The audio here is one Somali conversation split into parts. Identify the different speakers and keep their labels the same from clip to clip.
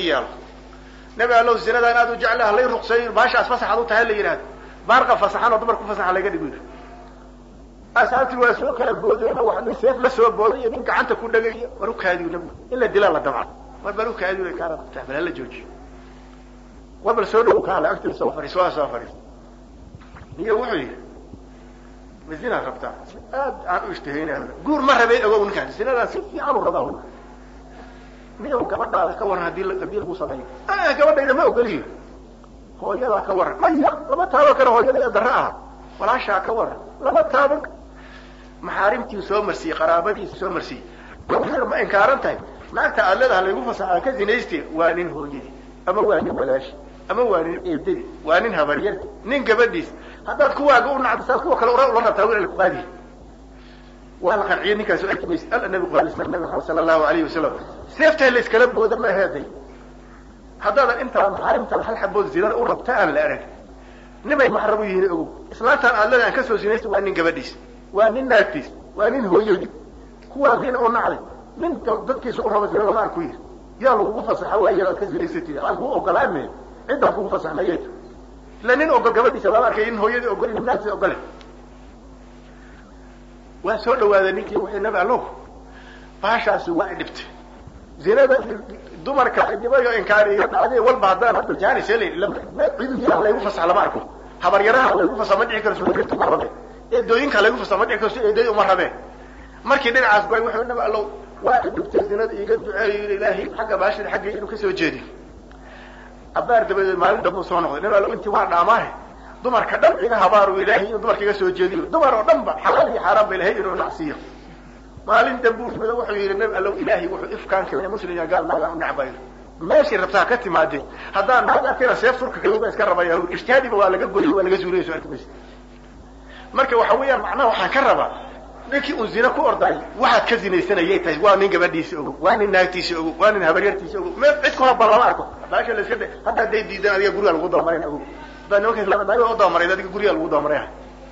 Speaker 1: يلا نبي الله الزنا ده أنا جعلها لي رقصي باش أسفسح هذا تهلا يراد بارقة فسحان وضمر كفسح على قد يقول أسألت واسوق البودي أنا واحد سيف لسه بودي منك عنك كل دقيقة وروك هذه ونبي إلا الدلالة طبعا ما بروك هذه ولا كارت تعمل هلا جوج وبل سودو كان أكتر سفري سفري هي وحي مزينة ربطة اشتهينا قول مرة بين أقول كان السنة لا سيف عمرو رضاه مين كمان كور هذه القبيلة مصابين كمان إذا ما أقولي هو يلا كور ما لما تابك هو يلا درها ولا شا كور لما تابك محارمتي وسوى مرسي قرابتي وسوى مرسي ما إنكارنتها ما تعلدها اللي يقفص على كذي نيستي وانين هو جدي أما وانين بلاش أما وانين إبتدي وانين هبرير نين قبديس هذا كوا قولنا عبد السلام كوا كلا ولا تاويل القاضي وهلا كان عيني كان سؤال يسأل النبي صلى الله عليه وسلم سيفته اللي اسكلب بودر ما هذه هذا انت محارمت الحل حبوز زينان وربتها لا أرد نبي محرمين أقول إسلامتان قال لنا كسر زينيست وانين قبديس وانين ناكتيس وانين هو يجي كوا غين قولنا عليه من ضدك سؤال ربط زينان ما كويس يلا وفصح حوايا كزينيستي هو كلامه عندك وفصح ميت لأنين أقول قبديس ما أركين هو يجي أقول الناس أقوله وسؤال هذا نيكي وحنا الله باشا سواء دبت زينة دمر كعجبا إنكاري هذه والبعضان حتى الجاني سلي لما عيد على يوفص على معكم خبر يراها على يوفص ما دعك رسول الله تمرده الدوين على يوفص ما دعك رسول الله مرده مركدين عصبي وحنا بقى الله واحد دبت زينة يقد إلهي حق باشا حق إنه كسر جدي أبار دبل ما دبل صانع نبى لو أنت واحد عماه دمر كدم إذا هبارو إلهي دمر كيسو جدي دمر ودم حلال حرام إلهي إنه نعصيه ما لين دبوش من وحي النبي الله إلهي وحي إفكان كذا مسلم قال ما نعبير ماشي ربطها كتي ما دي هذا كذا سيفرك كذا يسكر بيا اجتهادي ولا قبل ولا جزوري سؤال بس مركب وحويا معناه وحكربا لكن أنزلنا كورداي واحد كذي السنة يتاج وانين قبديس وانين نايتيس وانين هبريرتيس ما عندكم هبلا معكم باش اللي سيد هذا دي ده يقولوا الوضع مرينا أقول بنوك لما ده الوضع مرينا ده يقولوا الوضع مرينا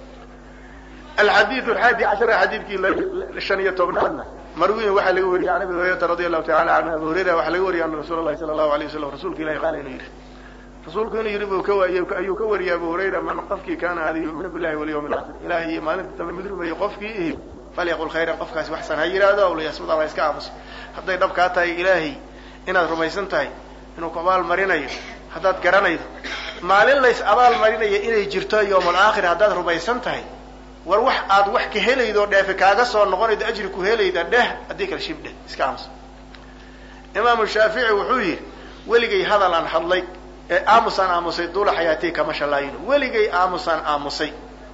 Speaker 1: الحديث 11 حديث كي الشنية توبنا مروي وحل يقول يعني أبي هريرة رضي الله تعالى عنه أبو هريرة وحل يقول يعني رسول الله صلى الله عليه وسلم رسولك لا يقال إليه رسولك إنه يريد كور يا أبو هريرة من قفك كان هذه من بالله واليوم الآخر إلهي ما نت مثل ما يقفك فليقول خيرا قفك وحسن هاي هذا ولا يسمط الله يسكعبس حتى يدبك هاي إلهي إن رميسنتهاي إنه قبال مريني حتى تقرني ما ليس أبال مريني إلى جرتا يوم الآخر حتى رميسنتهاي وروح عاد وح كهلي دور ده في كاغس ونقول إذا أجر كهلي ده أديك الشيب ده إسكامس إمام الشافعي وحوي ولقي هذا الآن حضلي آموسي طول حياتي كما شاء الله ولقي آموسي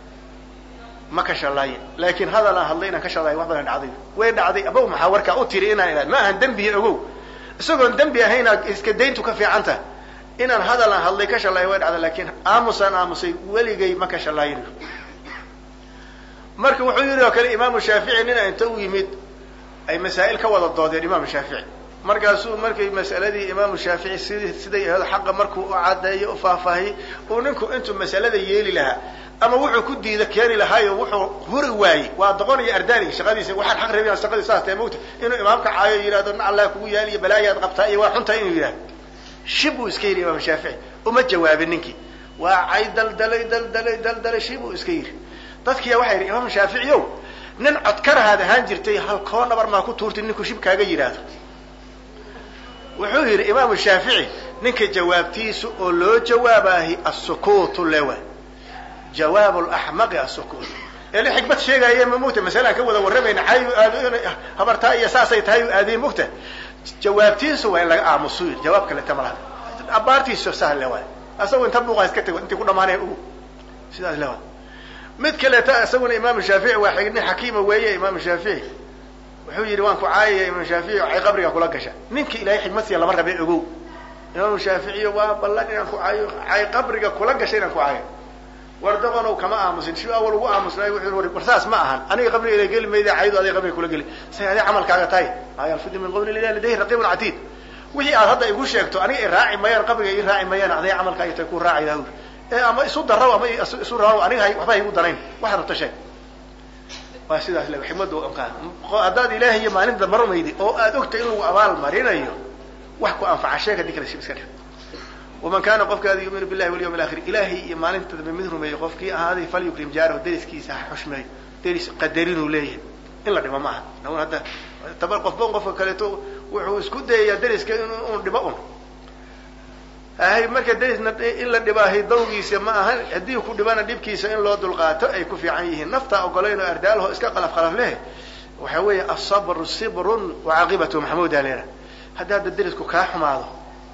Speaker 1: ما كشاء الله لكن هذا الآن حضلينا كشاء الله وحده عظيم وين عظيم أبوه محاورك أوتري إنا ما هندم به أبوه سجون دم به هنا إسكدين تكفي عنته إن هذا الآن حضلي كشاء الله وين عظيم لكن آموسي ولقي ما كشاء الله marka wuxuu yiri oo kale imaam shaafici nina inta uu yimid ay masaa'il ka wada doodeen imaam shaafici markaasuu markay mas'aladii imaam shaafici sidii hada xaq markuu u cadeeyo u faahfaahay oo ninku intuu mas'alada yeeli lahaa ama wuxuu ku diiday keeni lahaa wuxuu huri waayay waa doqon iyo ardaali shaqadiisa waxaan xaq rabay shaqadiisa saastay moogta inuu imaamka caayo yiraahdo in Allah kugu yaaliyo balaayaad qabtaa iyo waa xunta inuu yiraahdo shibu iska yiri imaam shaafici uma jawaabin ninkii waa ay daldalay shibu iska yiri dadkii waxay yiri imaam shaafici nin codkar ahaan jirtay hal koon nabar ma ku tuurtay ninku shib kaaga yiraahdo wuxuu yiri imaam shaafici ninka jawaabtiisu oo loo jawaabahay as-sukuut lawa jawaab al-ahmaq as-sukuut ee xikmad sheegay ma muuta mas'ala ka wada waramayna ayu habarta iyo saasay tahay aadii mugta jawaabtiisu waa in laga aamuso jawaab kale tamalaha abaartiisu sahal lawa asoo inta buuqa iska tago intii ku dhamaanay ugu sidaas lawa mid kale ta asaguna imaam shaafici waa xigni xakiima weeye imaam shaafici wuxuu yiri waan ku caayay imaam shaafici ay qabriga kula gasha ninka ilaahay xigmadiisa lama rabay ogow imaam shaafici waa ballan inaan ku caayo ay qabriga kula gashay inaan ku caayo wardaqano kama aamusin shi awal ugu aamusnay wuxuu yiri warsaas ma ahan aniga qabriga ilaahay gali meeyda caaydo adiga qabriga kula gali sayade amalkaaga tahay ayal fidi min qawli ilaahi ladayhi raqibun atid wixii aad hadda igu sheegto aniga raaci mayaan qabriga ii raaci mayaan adiga amalkaaga tahay ku raacidaa ama isu daraw ama isu raaw aniga waxba igu darayn waxa rabta shay waa sidaas la ximadu oo qaan hadaad ilaahay iyo maalinta marmaydi oo aad ogtay inuu abaal marinayo وحكو أنفع شيء هذيك الشيء بسكر ومن كان قفك هذا يؤمن بالله واليوم الآخر إلهي ما أنت بمثله ما يقفك هذه فليكرم جاره درس كيس حشمي درس قدرينه ليه إلا دم معه نقول هذا تبر قفك كلته ويسكت يا درس كأنه دبأون هاي مركز درس إلا دبأ هي ضوء سماها هديه كل دبأنا دب كيس إن الله دلقاته أي كفي عيه نفطة أو قلينا أرداله إسكاق خلف له وحوي الصبر صبر وعاقبته محمود علينا هذا الدرس كاح معه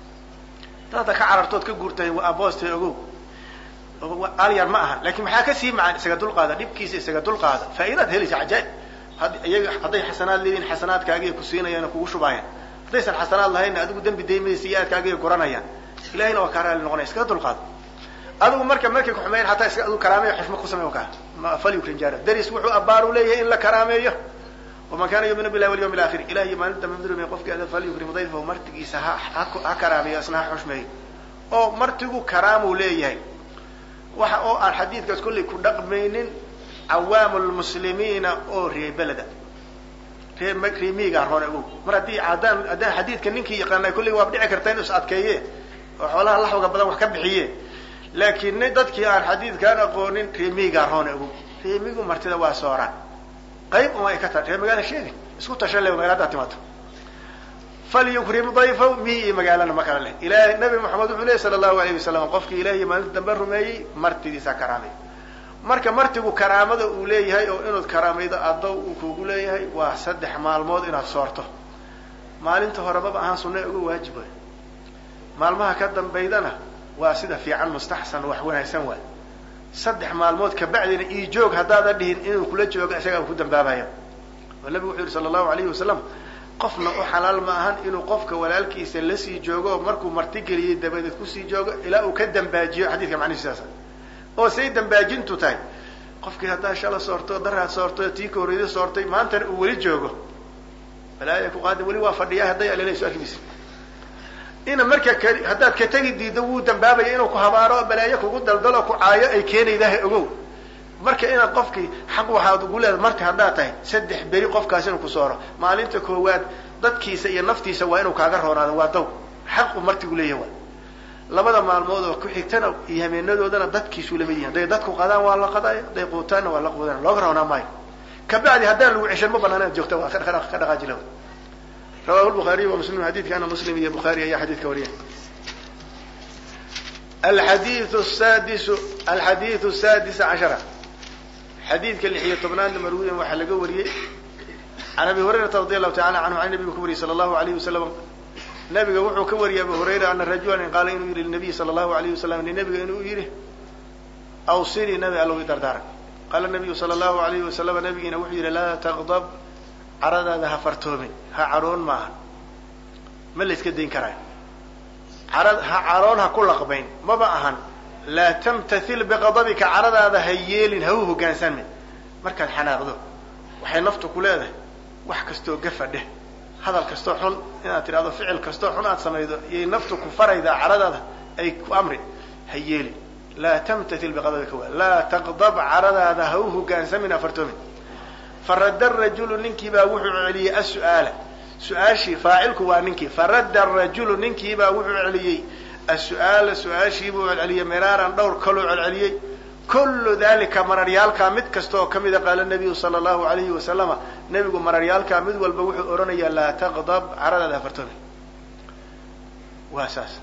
Speaker 1: هذا كعررتوت كجورتي وأبوستي أقول أليار معها لكن محاكسي مع سجدول قادة دب كيس سجدول قادة فإذا هلي عجائب هذه حسنات لين حسنات كاجي كسينا يعني كوشوا باين ليس الحسنات الله هنا أدو دم بديم سيئات كاجي قرانا يعني إلى هنا وكارا للنغنى سجدول قادة أدو مركب حمين حتى سجدول كرامة حشمة قسمة وكا ما فليكرم جاره درس وحو أبارو ليه إلا كرامة وما كان يؤمن بالله واليوم الآخر إلهي ما أنت ممدر من قفك هذا فليكرم ضيفه ومرتقي سها كرامة أصنع حشمة أو مرتقو كرامة ليه وحقو الحديث كل كدق بين عوام المسلمين أو ري بلده في مكرمي قارون أبو مرتي عدان حديث كننكي يقرنا كل وابدع كرتين أسعد كيه وحولها الله وقبضا وحكب حيه لكن ندتك الحديث كان قونين كرمي قارون أبو كرمي مرتدا واسوران قيب وما يكتر هي مقالة شيء اسكو تشلي ومقالات اعتماده فليكرم ضيفه مي مقالنا مكان له إلى النبي محمد عليه صلى الله عليه وسلم قفك إلهي ما تدبر مي مرتدي سكرامي martigu karaamada uu leeyahay oo inuu karaamaydo adow uu kugu leeyahay waa 3 maalmood inaad soorto maalinta horeba ahaan sunnah ugu waajib ah maalmaha ka dambeydana waa sida fiican mustahsan wax wanaagsan waa 3 maalmood ka bacdina ii joog hadaad dhihin inuu kula joogo isaga ku dambaabaya nabigu wuxuu sallallahu alayhi wasallam qofna oo xalaal ma ahan inuu qofka walaalkiisa la sii joogo markuu marti galiyay dabadeed ku sii joogo ilaa uu ka dambaajiyo xadiiska macnihiisa oo saydan baajintu tahay qofkii hadaa shala soorto daraad soorto tii koorido soortay maanta uu wali joogo balaa ku qaad wali waa fadhiya haday aleeyso arkibis ina marka hadaad ka tagi diido wuu dambaabay inuu ku habaaro balaayo kugu daldalo ku caayo ay keenaydahay ogow marka ina qofkii xaq waxaad ugu leedahay marka hadaa tahay 3 beri qofkaas inuu ku sooro maalinta koowaad dadkiisa iyo naftiisa waa inuu kaaga roonaado waa daw xaq martigu leeyahay labada maalmood oo ku xigtana iyo hameenadoodana dadkiisu la midiyaan dadku qadaan waa la qaday quutaana waa la qudaan loo garoona maay ka bacdi hadaa lagu cishan ma banaanad joogta waa ka dhaqaajilo رواه البخاري ومسلم حديث كان مسلم يا بخاري يا حديث كوريه الحديث السادس عشر حديث كاللي هي طبنان مروي وحلقه وريه عن ابي هريره رضي الله تعالى عنه عن النبي كبري صلى الله عليه وسلم نبي وحو كوري ابي هريره ان رجلا قال انه يري النبي صلى الله عليه وسلم النبي انه يري اوصيني نبي الله يدردار قال النبي صلى الله عليه وسلم نبينا وحي لا تغضب عرض هذا فرتومي ها عرون ما اللي يسكدين كراي عرض ها عرونها كل قبين ما بقى لا تمتثل بغضبك عرض هذا هيل هوه جانسان من مركز حناقضه وحي نفطه كل هذا وحكستو قفده هذا الكستو حن ترى هذا فعل كستو حن أتسميده ينفطه كفر إذا عرض هذا أي أمر هيل لا تمتثل بغضبك لا تغضب عرض هذا هوه جانسان من فرتومي فرد الرجل ننكي باوحو علي السؤال سؤاشي فاعلك واننكي فرد الرجل ننكي باوحو علي السؤال سؤاشي بو علي مرارا دور كلو علي كل ذلك مرريالك مد كستو كميدا قال النبي صلى الله عليه وسلم نبي مرريالك مد والبوحو اورنيا لا تغضب عرض ذا فرتوني واساس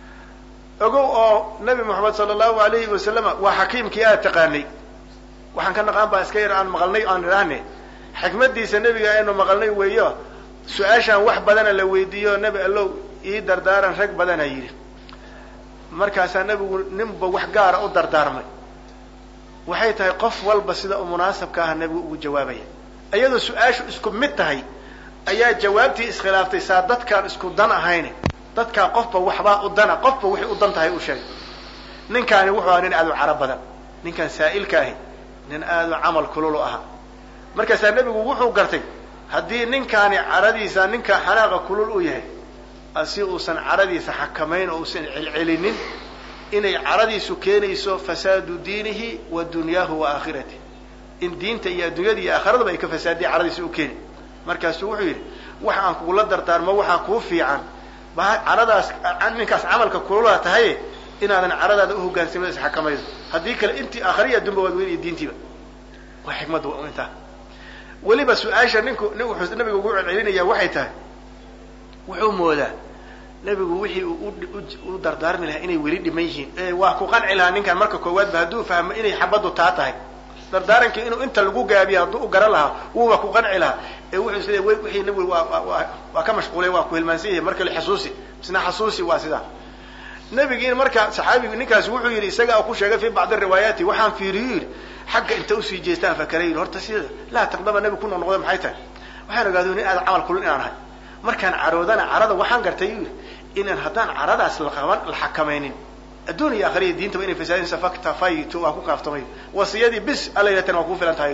Speaker 1: اقول نبي محمد صلى الله عليه وسلم وحكيم كي تقاني waxaan ka naqaan baa iska yar aan maqalnay aan raanay xikmadiisa nabiga aynu maqalnay weeyo su'aashan wax badan la weydiiyo nabi allow ii dardaaran rag badan ay yiri markaas nabigu ninba wax gaar ah u dardaarmay waxay tahay qof walba sida u munaasabka ah nabigu ugu jawaabaya ayadoo su'aashu isku mid tahay ayaa jawaabtii iskhilaaftay saadadkan isku dan ahayn dadka qofba waxba u dana qofba wixii u dan tahay u sheegay ninkaani wuxuu ahaa nin aad u carab badan ninkan saa'ilka ah nin aad amal kulul aha markaas nabigu wuxuu gartay hadii ninkaani caradiisa ninka xanaaqa kulul u yahay asi uusan caradiisa xakameyn oo uusan cilcilinin inay caradiisu keenayso fasaadu diinihi wa dunyahu wa aakhiratihi in diinta iyo adduunyada iyo aakhirada ay ka fasaadi caradiisu u keen markaas wuxuu yiri waxa aan kugu la dardaarmo waxa ku fiican caradaas ninkaas camalka kulula tahay inaadan caradaada u hoggaansamin isxakamayso haddii kale intii aakhiriya adduunba waad weyn diintiiba waa xikmadda waa intaa weliba su-aasha wuxuu nabiga ugu celcelinayaa waxay tahay wuxuu moodaa nabigu wixii u dardaarmi lahaa inay weli dhiman yihiin waa ku qanci lahaa ninkan marka koowaadba hadduu fahmo inay xabaddu taa tahay dardaarankii inuu inta lagu gaabiyo hadduu u garan lahaa wuuba ku qanci lahaa wuxuu is leeyahay wixii nabigu waa ka mashquulay waa ku hilmaansan yahay marka la xasuusi isna xasuusi waa sidaa nabigiina marka saxaabigu ninkaas wuxuu yidhi isaga ku sheegay fi bacd riwaayaati waxaan fiiriyo yidhi xagga inta usii jeestaan fakarayn horta sida laa taqdama nabi ku noqnoqday maxay tahay waxaan ogaaday in aad camal kulun inaan ahay markaan caroodana carada waxaan gartay yidhi inaan haddaan caradaas la xakamaynin adduun iyo aakhiriya diintaba inay fasaadin faktafaytu waa ku kaaftamay wasiyadii bis alla yidhahtan waa kugu filan tahay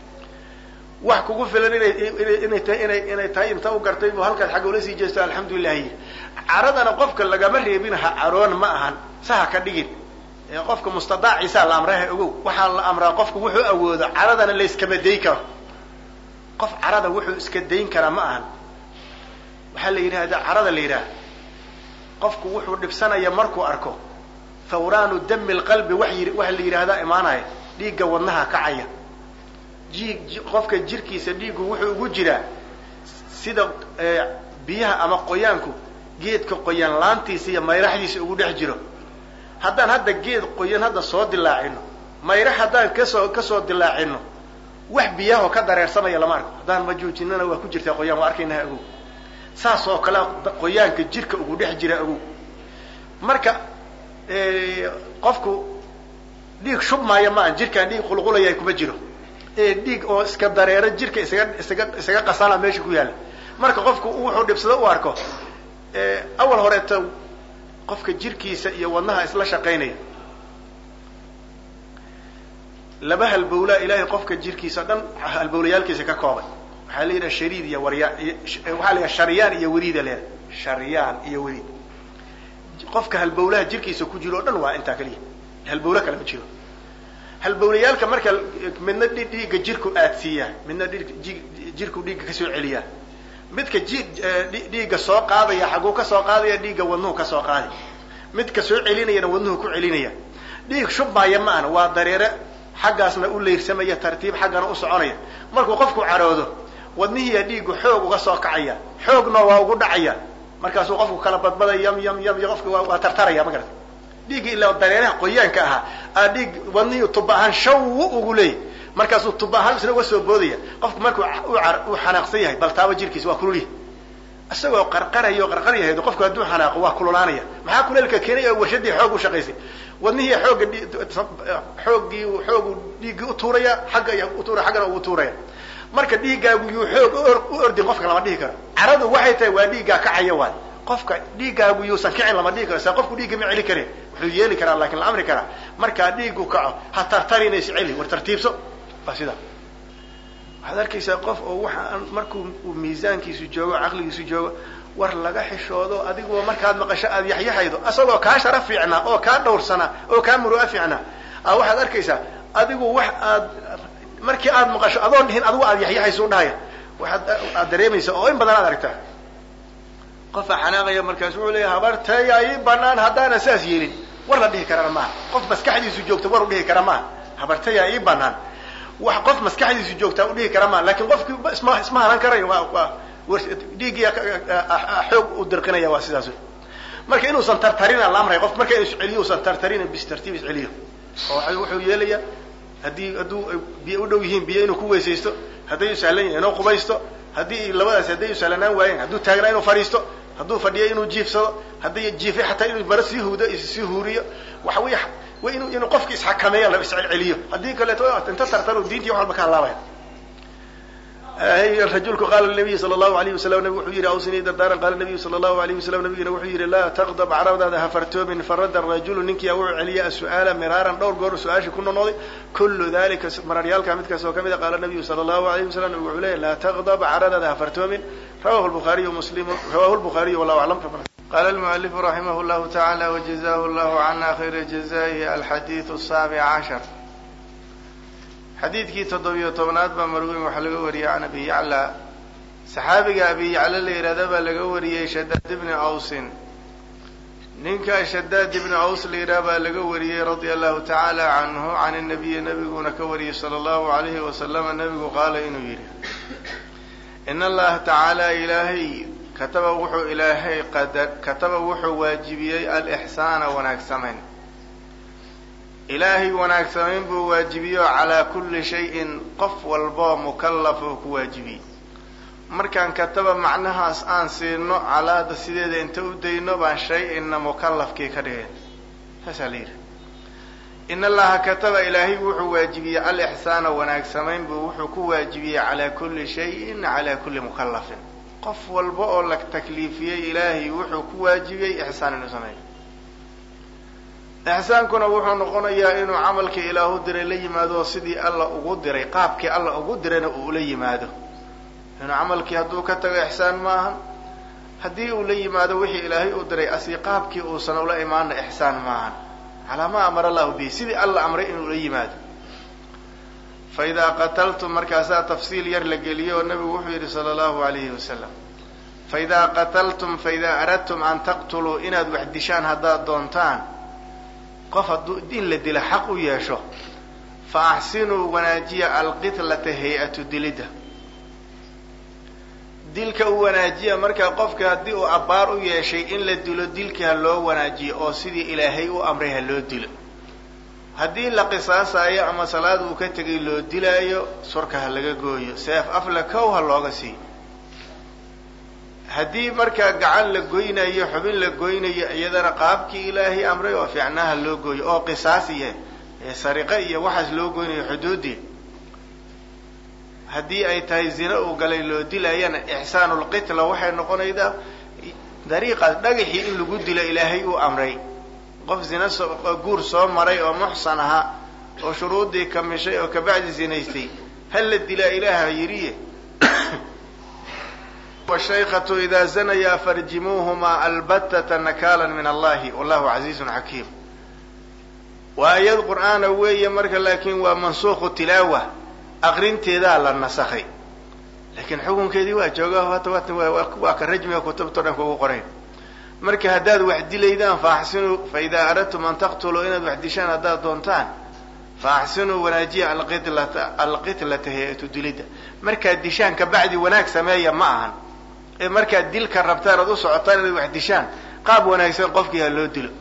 Speaker 1: wax kugu filan inay tahay inta u gartay bu halkaas xagga ula sii jeesto alxamdulilah caradana qofka lagama reebin ha caroon ma ahan saha ka dhigin qofka mustadaaciisa la amraha ogow waxaa la amraa qofku wuxuu awoodo caradana la iskama dayn karo qof carada wuxuu iska dayn karaa ma ahan waxaa la yidhahda carada la yidhaha qofku wuxuu dhibsanaya markuu arko thawraanu dami lqalbi waxa la yidhahdaa imaanaya dhiigga wadnaha kacaya qofka jirkiisa dhiiggu wuxuu ugu jiraa sida biyaha ama qoyaanku geedka qoyan laantiisa iyo mayraxdiisa ugu dhex jiro haddaan hadda geed qoyan hadda soo dilaacino mayrax haddaan kasoo dilaacino wax biyaho ka dareersamaya lama arko haddaan majuujinana waa ku jirtaa qoyaan waa arkaynaha agow saas oo kale qoyaanka jirka ugu dhex jira agow marka qofku dhiig shubmaayo ma aan jirkaan dhiig qulqulaya kuma jiro dhiig oo iska dareero jirka isaga qasala meesha ku yaalla marka qofku wuxuu dhibsado u arko awal horeeto qofka jirkiisa iyo wadnaha isla shaqaynaya laba halbowlaa ilaahay qofka jirkiisa dhan halbowlayaalkiisa ka koobay waxaa la yidhaha shariid iyo waxaa la yidhaha sharyaan iyo wariida la yidhaha sharyaan iyo wariid qofka halbowlaha jirkiisa ku jiro o dhan waa intaa kaliya halbowle kale ma jiro halbowlayaalka marka midna dhiigga jirku aadsiiyaa midna jirku dhiigga kasoo celiyaa midka dhiigga soo qaadaya xaguu ka soo qaadaya dhiigga wadnuhu ka soo qaadi midka soo celinayana wadnuhu ku celinaya dhiig shubmaaya ma ahna waa dareere xaggaasna u leyrsamaya tartiib xaggana u soconaya markuu qofku caroodo wadnihiiya dhiiggu xoog uga soo kacaya xoogna waa ugu dhacaya markaasuu qofku kala badbadaya yam qofka waa tartaraya ma garata dhiiggi ilaa dareeraha qoyaanka ahaa aa dhiig wadnihii tuba ahaan shaw ugu leeyay markaasuu tuba ahaan isna uga soo boodaya qofku markuu uu xanaaqsan yahay bal taaba jirkiisa waa kululyahay isagoo qarqarayo qarqar yahay qofku hadduu xanaaqo waa kululaanaya maxaa kuleelka keenay oo warshadii xoog u shaqaysay wadnihii xoogu dhiiggii u tuuraya xagga u tuuraya xaggana ugu tuuraya marka dhiiggaagu yuu xoog u ordin qofka lama dhihi karo caradu waxay tahay waa dhiiggaa kacaya waay qofka dhiiggaagu yuusan kicin lama dhihi karo saa qofku dhiigga ma celi kareen wuxuu yeeli karaa lakin la amri karaa markaa dhiiggu kaco ha tartarinaysa celi war tartiibso waa sidaa waxaad arkaysaa qof oo waxaan markuu miisaankiisu joogo caqligiisu joogo war laga xishoodo adigoo markaad maqasho aad yaxyaxaydo asagoo kaa sharaf fiicnaa oo kaa dhowrsanaa oo kaa muru'a fiicnaa waxaad arkaysaa adigu wax markii aad maqasho adoon dhihin adigu aad yaxyaxayso u dhahaya aad dareemaysa oo in badan aad aragtaa qofaa xanaaqaya markaas wuxuu leeya habarteeya ii banaan haddaanan saas yeelin war la dhihi karana maaha qof maskaxdiisu joogta war u dhihi kara maaha habarteeya ii banaan wax qof maskaxdiisu joogtaa u dhihi kara maaha lakin qofkii isma halan karayo dhiiggiya xoog u dirqinaya waa sidaas marka inuusan tartarina la amray qof marka inuu isceliyo usan tartarina bis tartiib isceliyo oo wuxuu yeelaya hadduu biyo u dhow yihiin biyo inuu ku weysaysto hadday u sahlan yahin inuu qubaysto haddii labadaas hadday u sahlanaan waayeen hadduu taagnaa inuu fadhiisto hadduu fadhiyo inuu jiifsado hadday jiifay xataa inuu maro sii huudo sii huuriyo waxa wey waa inuu qofki isxakameeya la iscelceliyo haddii kaleeto inta tartaro diintii wax walba ka halaabaya rajulku qaala nabiy sala allahu alayh wasalam nabig wuxuu yihi awsinii dardaaran qaala nabiyu sala allahu alayh wasalam nabigina wuxuu yihi laa taqdab carabdaada hafartoomin farada rajulu ninkii wuxuu celiya asu'aala miraaran dhowr goor su-aashii ku noqnoqday kullu dalika mararyaalka midkaas oo kamid a qaala nabiyu sala allahu alayh wasalam nabig wuxuu leeyahy laa taqdab carabdaada hafartoomin rawahu lbukhaariyu muslim rawahu lbukhaariyu wallahu aclam qala almualifu raximah llahu tacaala wajazahu llahu cana khayra jazaa'ihi alxadiidu asaabic cashar xadiidkii 17 baa marwiin waxaa laga wariyay can abi yacla saxaabiga abi yacla la yidhahda baa laga wariyey shadaad ibni awsin ninkaa shadaad ibni aws la yidhaha baa laga wariyey radia allahu tacaala canhu can nabiyi nabiguna ka wariyey sala allahu alayhi wasalama nabigu qaala inuu yidhi in allaha tacaala ilaahay kataba wuxuu waajibiyey alixsaana wanaagsamayn ilaahay wanaagsamayn buu waajibiyo calaa kulli shayin qof walboo mukallaf oo ku waajibiyey markaan kataba macnahaas aan siino calaada sideeda inta u dayno baan shay-inna mukallafkii ka dhigeen saasaa la yidhi in allaha kataba ilaahay wuxuu waajibiyey alixsaana wanaagsamayn buu wuxuu ku waajibiyey calaa kulli shayin calaa kulli mukallafin qof walba oo la takliifiyey ilaahay wuxuu ku waajibiyey ixsaan inuu sameeyo ixsaankuna wuxuu noqonayaa inuu camalkii ilaahu diray la yimaado sidii alla ugu diray qaabkii alla ugu dirayna uu ula yimaado inuu camalkii hadduu ka tago ixsaan maaha haddii uu la yimaado wixii ilaahay u diray asi qaabkii uusan ula imaana ixsaan maahan calaa maa amara allahu bihi sidii alla amray inuu la yimaado fa idaa qataltum markaasaa tafsiil yar la geliyo oo nabigu wuxuu yidhi sala allahu alayhi wasalam fa idaa qataltum fa idaa aradtum an taqtuluu inaad wax dishaan haddaad doontaan qof hadduu in la dila xaq u yeesho fa axsinuu wanaajiya alqitlata hay-atu dilidda dilka u wanaajiya markaa qofka haddii uu abbaar u yeeshay in la dilo dilka ha loo wanaajiyo oo sidii ilaahay u amray ha loo dilo haddii la qisaasayo ama salaad uu ka tegay loo dilaayo surka ha laga gooyo seef afla kow ha looga siiyo haddii markaa gacan la goynayo xubin la goynayo iyadana qaabkii ilaahay amray oo fiicnaha loo gooyo oo qisaas iyo sariqe iyo waxaas loo goynayo xuduudii haddii ay tahay zina uu galay loo dilayana ixsaanulqitla waxay noqonaydaa dariiqaas dhagaxii in lagu dilo ilaahay uu amray qof zina guur soo maray oo muxsan ahaa oo shuruuddii kamishay oo kabacdi zinaystay hal la dilaa ilaaha yidhiye washaykhatu idaa zanayaa farjimuuhumaa albattata nakaalan min allahi wallahu casiizun xakiim waa ayad qur'aana weeye marka laakiin waa mansuukhu tilaawa aqrinteedaa la nasakhay laakiin xukunkeedii waa jooga hata waa ka rajmiga kutubto dhan kugu qorayn marka haddaad wax dilaydaan faaxsinuu fa idaa aradtum an taqtuluu inaad wax dishaan haddaad doontaan faaxsinuu wanaajiya alqitlata hay-atu dilidda markaad dishaan kabacdi wanaag sameeya ma ahan ee markaad dilka rabtaan oad u socotaan inaad wax dishaan qaab wanaagsan qofkii ha loo dilo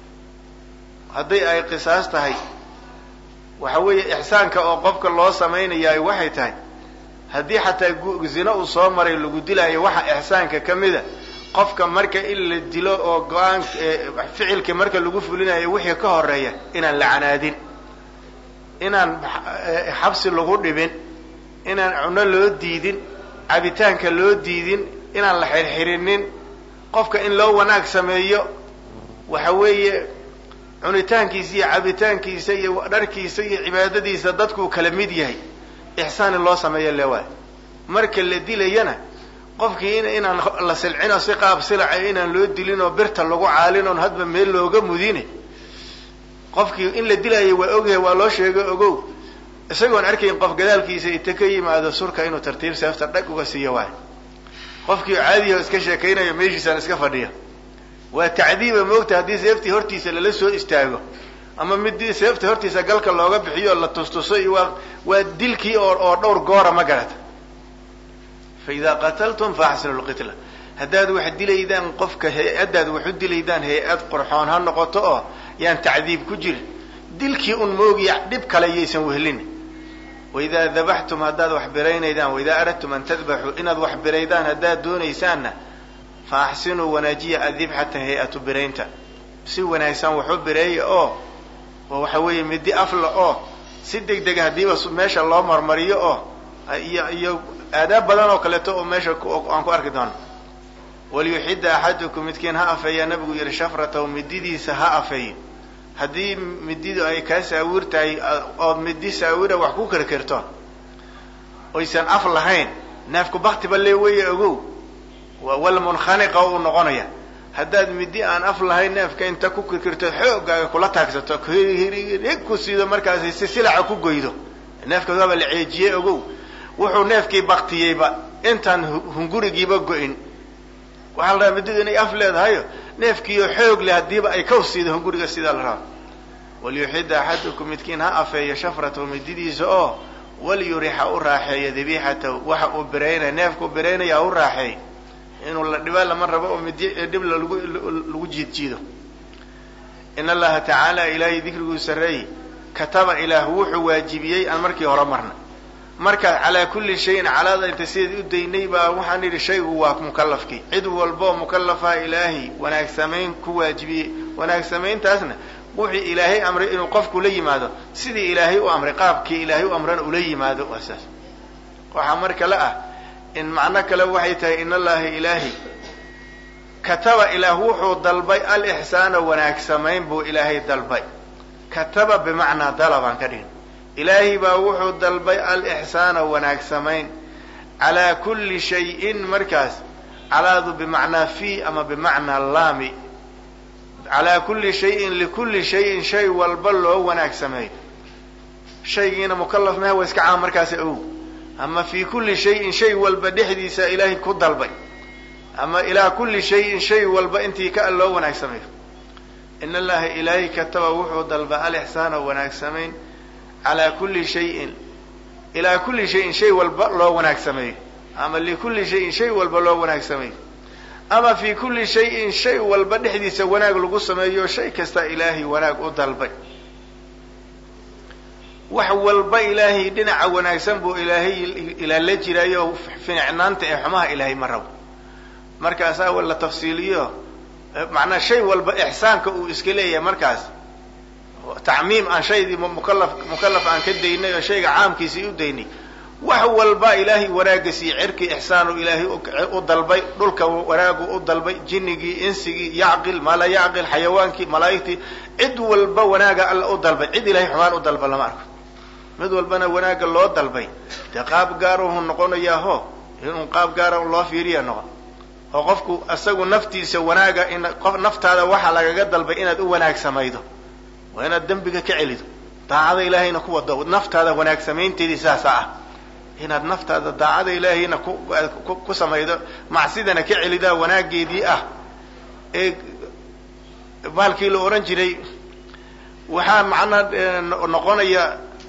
Speaker 1: hadday ay qisaas tahay waxa weeye ixsaanka oo qofka loo samaynayaa waxay tahay haddii xataa zina uu soo maray lagu dilaayo waxa ixsaanka ka mida qofka marka in la dilo oo go-aan ficilka marka lagu fulinayo wixii ka horeeya inaan la canaadin inaan xabsi lagu dhibin inaan cuno loo diidin cabitaanka loo diidin inaan la xirxirinin qofka in loo wanaag sameeyo waxa weeye cunitaankiisa iyo cabitaankiisa iyo dharkiisa iyo cibaadadiisa dadkuu kala mid yahay ixsaan in loo sameeyo lewaay marka la dilayana qofkii inaan la silcino si qaab silaca inaan loo dilin oo birta lagu caalin oon hadba meel looga mudine qofkii in la dilayo waa ogyahay waa loo sheego ogow isagoon arkayn qof gadaalkiisa ita ka yimaado surka inuu tartiib seefta dhag uga siiyo waay qofkii caadiya iska sheekaynayo meeshiisaan iska fadhiya waa tacdiiba moogta haddii seeftii hortiisa lala soo istaago ama midii seefta hortiisa galka looga bixiyo la tustuso iyo waa dilkii oo dhowr goora ma garata fa idaa qataltum faaxsinu lqitla haddaad wax dilaydaan qofka hay-addaad wax u dilaydaan hay-ad qurxoon ha noqoto oo yaan tacdiib ku jirin dilkii un moogiya dhib kale yaysan wehlin waidaa dabaxtum haddaad wax biraynaydaan waidaa aradtum an tadbaxuu inaad wax biraydaan haddaad doonaysaanna fa axsinuu wanaajiya adibxata hay-atu biraynta si wanaagsan waxu bireeya oo waxa weeye midi afla oo si deg dega haddiiba meesha loo marmariyo oo iyo aadaab badan oo kaleeto oo meesha aan ku arki doono waliyuxidda axadukum midkiin ha afeeyaa nabigu yihi shafratahu mididiisa ha afeeyo haddii mididu ay kaa saawir tahay ood midi saawira wax ku karkarto oysan af lahayn neefku baktiba lee weeye ogow wal munkhaniqa uu noqonaya haddaad midi aan af lahayn neefka inta ku kirkirto xoogaaga kula taagsato ku siido markaasi si silaca ku goydo neefka waaba la ceejiyey ogow wuxuu neefkii baktiyeyba intaan hungurigiiba go'in waxaa la rabaa mididu inay af leedahayo neefkiiyo xoog leh hadiiba ay ka siido hunguriga sidaa la rabaa waliyuxida axadukum midkiin ha afeeyo shafratahu mididiisa oo waliyurixa u raaxeeyo dabiixatahu waxa uu biraynaya neefkuu biraynaya u raaxeey inuu la dhibaa lama rabo oo dhib lagu jiidjiido in allaha tacaala ilaahay dikriguu sarreeyey kataba ilaah wuxuu waajibiyey aan markii hore marna marka calaa kulli shayin calaada inta sideed u daynay baa waxaan idhi shaygu waa mukallafkii cid walboo mukallafa ilaahay wanaag samayn ku waajibiyey wanaag samayntaasna wuxuu ilaahay amray inuu qofku la yimaado sidii ilaahay u amray qaabkii ilaahay u amrana ula yimaado asaas waxaa marka la ah in macno kale waxay tahay in allaha ilaahay kataba ilaah wuxuu dalbay alixsaana wanaag samayn buu ilaahay dalbay kataba bimacnaa dalabaan ka dhigin ilaahay baa wuxuu dalbay alixsaana wanaag samayn calaa kulli shayin markaas calaadu bimacnaa fi ama bimacnaa laami calaa kulli shayin likulli shayin shay walba loo wanaag sameeyo shaygiina mukallaf maha wa iska caam markaas ow ama fi kulli shayin shay walba dhexdiisa ilaahay ku dalbay ama ilaa kulli shayin shay walba intii ka loo wanaag sameeyo in allaha ilaahay kataba wuxuu dalba alixsaana wanaag samayn calaa kulli shayin ilaa kulli shayin shay walba loo wanaag sameeyo ama likulli shayin shay walba loo wanaag sameeyo ama fi kulli shayin shay walba dhexdiisa wanaag lagu sameeyo shay kasta ilaahay wanaag u dalbay wax walba ilaahay dhinaca wanaagsan buu ilaahay ilaa la jiraayo fiicnaanta ee xumaha ilaahay ma rabo markaasaa wala tafsiiliyo macnaa shay walba ixsaanka uu iska leeyahay markaas tacmiim aan shaydii mukallaf aan ka daynay oo shayga caamkiisii u daynay wax walba ilaahay wanaaga sii cirki ixsaanu ilaahay u dalbay dhulka wanaagu u dalbay jinnigii insigii yacqil ma la yacqil xayawaankii malaa'igtii cid walba wanaaga alla u dalbay cid ilaahay xumaan u dalba lama arko mid walbana wanaaga loo dalbay dee qaab gaaruhu noqonayaaho inuu qaab gaara loo fiiriya noqon oo qofku isagu naftiisa wanaaga in qof naftaada waxa lagaga dalbay inaad u wanaag samaydo waa inaad dembiga ka celido daacada ilaahayna ku wado naftaada wanaag samaynteedii saasa ah inaad naftaada daacada ilaahayna ku samaydo macsidana ka celidaa wanaageedii ah ee baalkii la oran jiray waxaa macnaa noqonaya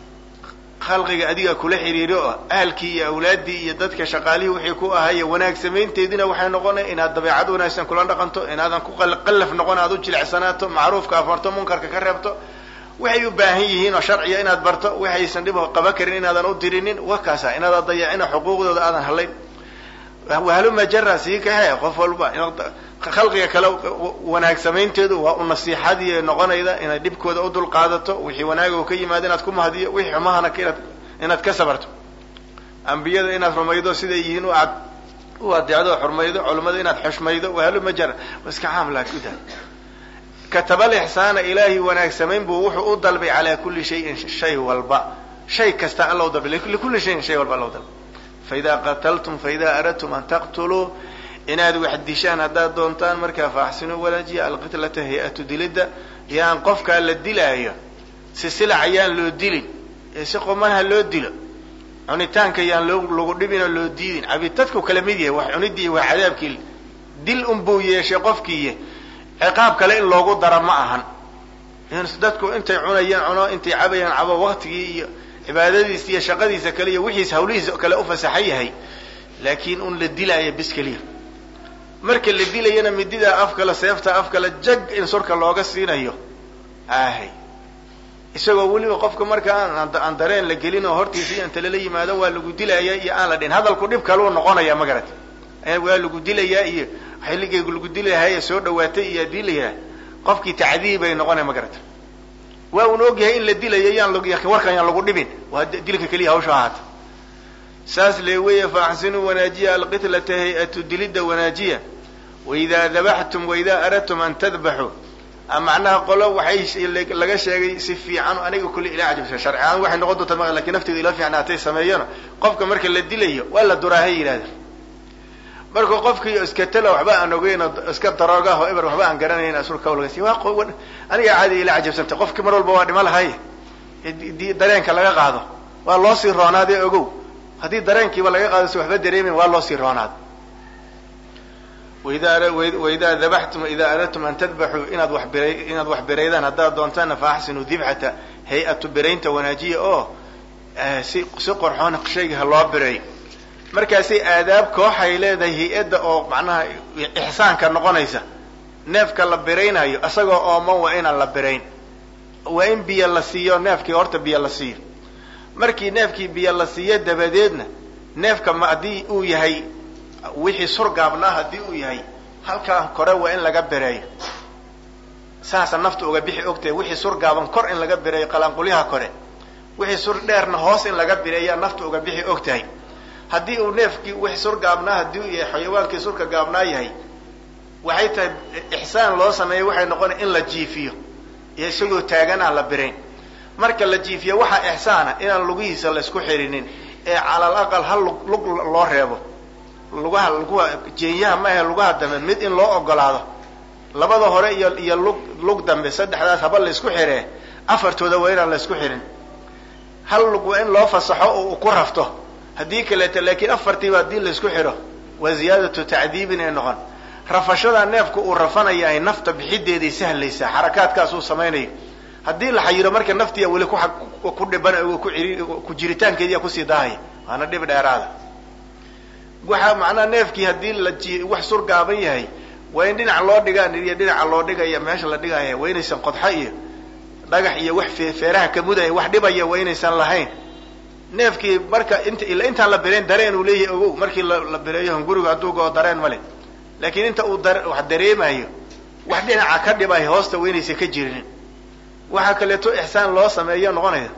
Speaker 1: khalqiga adiga kula xiriiro oo ahalkii iyo awlaaddii iyo dadka shaqaalihii wixii ku ahaaye wanaag samaynteedina waxay noqonaya inaad dabeecad wanaagsan kula dhaqanto inaadan ku qallaf noqon aad u jilicsanaato macruufka afarto munkarka ka reebto waxay u baahan yihiin oo sharciya inaad barto waxaysan dhib qaba karin inaadan u dirinin wakaasa inaadan dayacina xuquuqdooda aadan halayn wahaluma jara sii kahe qof walba khalqiga kale wanaag samaynteedu waa u nasiixadii noqonayda inaad dhibkooda u dul qaadato wixii wanaaga ka yimaado inaad ku mahadiyo wixii xumahana inaad ka sabarto ambiyada inaad rumaydo siday yihiin u adeecdo xurmaydo culimada inaad xushmaydo wahaluma jara iska caamla kuda kataba alixsaana ilaahi wanaag samayn buu wuxuu u dalbay calaa kulli shayin shay walba shay kasta alla u dalbay likulli shayin shay walba alla u dalbay faidaa qataltum faidaa aradtum an taqtuluu inaad wax dishaan haddaad doontaan markaa faaxsinuu wanaajiya alqitlata hay-atu dilidda yaan qofkaa la dilaayo si silac ayaan loo dilin ee si qomaha loo dilo cunitaanka yaan lagu dhibin oo loo diidin cabitadku kala mid yahay wax cunidii waa cadaabkii dil unbuu yeeshay qofkiiye ciqaab kale in loogu daro ma ahan dadku intay cunayaan cuno intay cabayaan cabo waqtigii iyo cibaadadiisa iyo shaqadiisa kale iyo wixiis hawlihiisa kale u fasaxan yahay laakiin un la dilaayo bis keliya marka la dilayana midida afkala seefta afkala jag in surka looga siinayo ahay isagoo weliba qofka marka aan dareen la gelin oo hortiisa inta lala yimaado waa lagu dilayaa iyo aan la dhin hadalku dhib kale uu noqonaya ma garat waa lagu dilayaa iyo xilligeegu lagu dilayaa soo dhawaatay iyo dilaya qofkii tacdiib ay noqonay ma garat waa uu ogyahay in la dilayo yaan warkan yaan lagu dhibin waa dilka kaliya hawsha ahaata saas leeweeye faaxsinuu wanaajiya alqitlata hay-atu dilidda wanaajiya waidaa dabaxtum waidaa aradtum an tadbaxuu macnaha qolo waxay laga sheegay si fiican aniga kulli ilaa cajabsa sharci ahaan waxay noqon doontaa lakin nafteedu ila fiicnaatay sameeyana qofka marka la dilayo waa la duraahay yidhahda marka qofkii iska tala waxba aan ogeyn iska daroogaho eber waxba aan garanayn asurka lagasi waa aniga caadi ila cajabsanta qofkii mar walba waa dhima lahay dareenka laga qaado waa loo sii roonaadee ogow haddii dareenkiiba laga qaado si waxba dareemin waa loo sii roonaad. waidaa dabaxtum idaa aradtum an tadbaxuu inaad wax biraydaan haddaad doontaana fa axsinuu dibxata hay-atu biraynta wanaajiya oo si qorxoon shayga ha loo biray. markaasay aadaab kooxay leedahay hay-adda oo macnaha ixsaanka noqonaysa. neefka la biraynayo isagoo ooman waa inaan la birayn, waa in biyo la siiyo, neefkii horta biyo la siiyo. markii neefkii biyo la siiyo dabadeedna neefka haddii uu yahay wixii surgaabnaa haddii uu yahay halkaa kore waa in laga bireeyo. saasa nafta uga bixi ogtahay wixii surgaaban kor in laga bireeyo qalanqulyaha kore, wixii sur dheerna hoos in laga bireeya nafta uga bixi ogtahay. haddii uu neefkii wixii surgaabnaa haddii uu yahay xayawaankii surka gaabnaa yahay waxay tahay ixsaan loo sameeyo waxay noqona in la jiifiyo iyo isagoo taagan aan la birayn. marka la jiifiyo waxaa ixsaana inaan lugihiisa la isku xirinin ee calal aqal hal lug loo reebo. lugaha jeenyaha maahe lugaha dambe mid in loo ogolaado, labada hore iyo lug dambe saddexdaas haba la isku xiree afartooda waa inaan la isku xirin. hal lug waa in loo fasaxo oo uu ku rafto, haddii kaleeto laakiin afartiiba haddii la isku xiro waa ziyaadatu tacdiibin ay noqon. rafashada neefka uu rafanaya ay nafta bixideeday sahlaysaa, xarakaadkaas uu samaynayo. haddii la xayiro marka naftiya weli ku dhiban ku jiritaankeediya kusii daahaya, waana dhib dheeraada. waxaa macnaha neefkii haddii wax surgaaban yahay waa in dhinac loo dhigaan iyo dhinaca loo dhigaya meesha la dhigaya waa inaysan qodxo iyo dhagax iyo wax feeraha ka mudaya wax dhibaya waa inaysan lahayn. neefkii marka intaan la birayn dareen uu leeyahay ogow. markii la bireeyo hunguriga hadduu goo dareen male, laakiin inta uu wax dareemayo wax dhinaca ka dhibayo hoosta waa inaysan ka jirinin. waxaa kaleeto ixsaan loo sameeyo noqonaya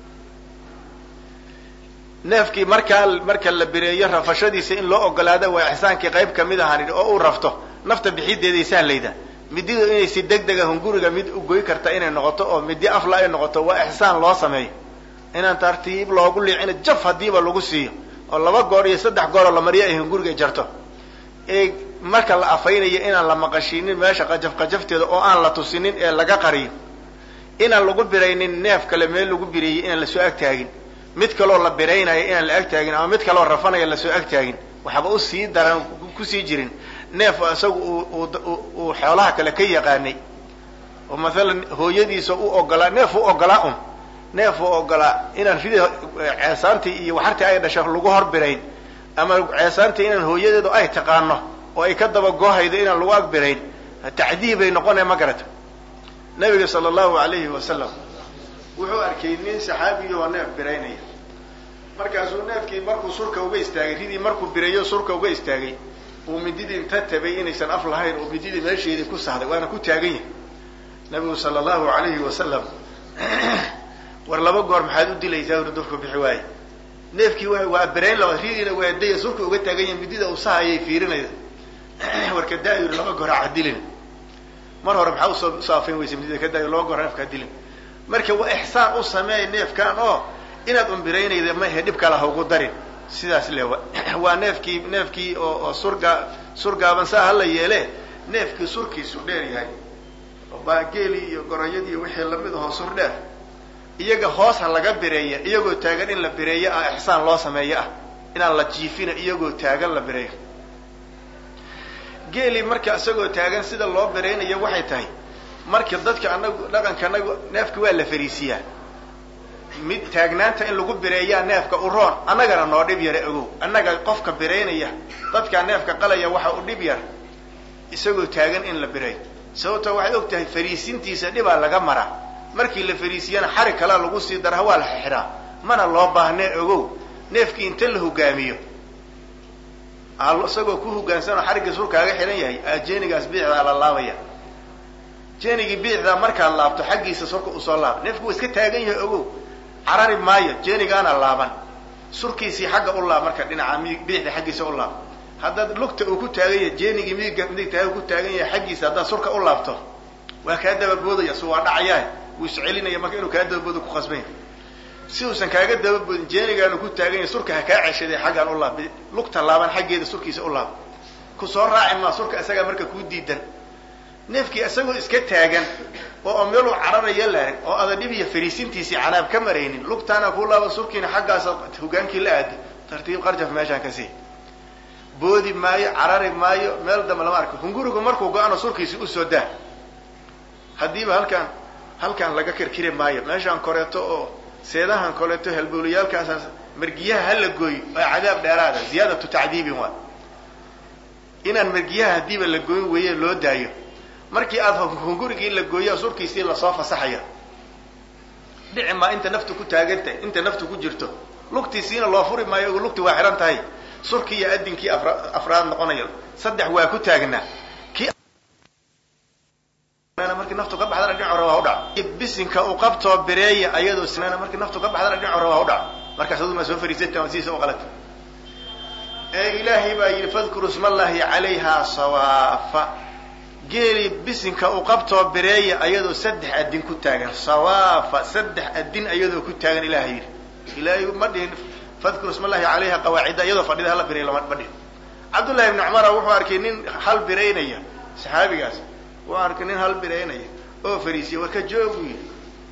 Speaker 1: neefkii marka la bireeyo rafashadiisa in loo ogolaada waa ixsaankii qayb kamid ahaan oo uu rafto nafta bixideeday sahlayda. mididu inay si degdega hunguriga mid u goy karta inay noqoto oo midi afla ay noqoto waa ixsaan loo sameeyo. inaan tartiib loogu liicin jaf hadiiba lagu siiyo oo 2 goor iyo 3 goor la mariyo ay hunguriga jarto. marka la afaynayo inaan la maqashinin meesha qajafteeda oo aan la tusinin ee laga qariyo. inaan lagu biraynin neef kale meel lagu bireeyay inaan la soo agtaagin, mid kaloo la biraynayo inaan la agtaagin ama mid kaloo rafanaya la soo agtaagin. waxba u sii daran ku sii jirin neef asagu uu xoolaha kale ka yaqaanay oo maalan hooyadiisa u ogolaa neef u ogolaa inaan rida ceesaantii iyo waxartii ay dhashay lagu horbirayn, ama ceesaantii inaan hooyadeedu ay taqaano oo ay ka daba goohaydo inaan lagu agbirayn. tacdiibay noqonaya ma garata. nabiga sallallahu alayhi wasallam wuxuu arkay nin saxaabiyo oo neef biraynaya. markaasuu neefkii markuu surka uga istaagay ridii markuu birayo surka uga istaagay uu mididii inta tabay inaysan af lahayn oo mididii meesheedii ku sahday waana ku taagan yahay. nabigu sallallahu alayhi wasallam war 2 goor maxaad u dilaysaa uu dadku bixi waayay. neefkii waa birayn la ridiina waa day surka uga taagan yahay midida uu sahayay fiirinayda. warka daayir 2 goor cadilin mar hore maxaa soo saafin weysay midida ka daayir 2 goor neefka dilin. marka waa ixsaan u sameey neefkan oo inaad biraynayda ma aha dhib kala ha ugu darin. sidaas leewa waa neefkii oo surgaaban saa la yeele neefkii surkiisu dheer yahay oo baageeli iyo gorayadii iyo wixii lamid ah sur dheer iyaga hoos ha laga bireeyo iyagoo taagan in la bireeyo ixsaan loo sameeyo inaan la jiifina iyagoo taagan la bireeyo. geeli marka isagoo taagan sida loo bireynayo waxay tahay marka dadka anagu dhaqankanagu neefka waa la fariisiyaa. mid taagnaanta in lagu bireeyaa neefka u roon annagana noo dhib yar ogow. annaga qofka bireynaya dadka neefka qalaya waxa u dhib yar isagoo taagan in la bireeyo. sababtoo waxay og tahay fariisintiisa dhibaa laga maraa. markii la fariisiyana xarig kala lagu sii dara waa la xiraa, mana loo baahnee ogow. neefkii inta la hogaamiyo isagoo ku hogaansano xarigga surkaaga xiran yahay jeenigaas biicdaa la laabaya. jeenigii biicdaa markaad laabto xaggiisa surka usoo laab. neefku waa iska taagan yahay ogow, carari maayo. jeenigaana laaban surkiisii xagga u laab. marka dhinaca biicda xaggiisa u laab. haddaad lugta uu ku taagan yahay jeenigii midigtaa ku taagan yahay xaggiisa haddaad surka u laabto waa kaa dababoodaya. su waa dhacayaa wuu iscelinaya marka inuu kaa dababoodo ku qasbanya. si uusan kaaga dababoodin jeenigaanu ku taagan yahay surka ha kaa ceshaday xaggaan u laab. lugta laaban xaggeeda surkiisa u laab. ku soo raaci maa surka isagaa marka kuu diidan. neefkii isagoo iska taagan oo meel uu cararaya lahayn oo ada dhib iyo fariisintiisii canaab ka maraynin lugtaana ku laaba surkiina xaggaas hogaankii la aadi tartiib qarjaf meeshaan ka sii boodi maayo carari maayo meel damba lama arko hungurigu markuu go-ano surkiisi u soo daa haddiiba halkaan laga kirkiri maayo meeshaan koreeto oo seedahan koleeto halbowlayaalkaasaas margiyaha hala gooyo waa cadaab dheeraada ziyaadatu tacdiibin waa inaan margiyaha haddiiba la gooyin weeye loo daayo markii aad hungurigii la gooyo surkiisii lasoo fasaxaya dhici maa inta naftu ku taagantahay inta naftu ku jirto lugtiisiina loo furi maayo lugti waa xihan tahay surkii iyo adinkii afraad noqonayo saddex waa ku taagnaa markii naftu ka baxdana dhinac hore waa u dhac bisinka u qabtoo bireeya ayadoo sinana markii naftu ka baxdana dhinac hore waa u dhac markaas aduu ma soo fariisatay ama sidiisa u qalata ilaahay baa yidhi fadkuru isma allahi calayha sawaafa geeli bisinka u qabtoo bireeya ayadoo saddex adin ku taagan sawaafa saddex adin ayadoo ku taagan ilahay yidhi ilaahay ma dhihin fadkuru isma allahi calayha qawaacida iyadoo fadhida hala bireeya lama dhihin cabdullahi ibni cumara wuxuu arkay nin hal bireynaya saxaabigaas wuu arkay nin hal bireynaya oo fariisiya warka joogu yidhi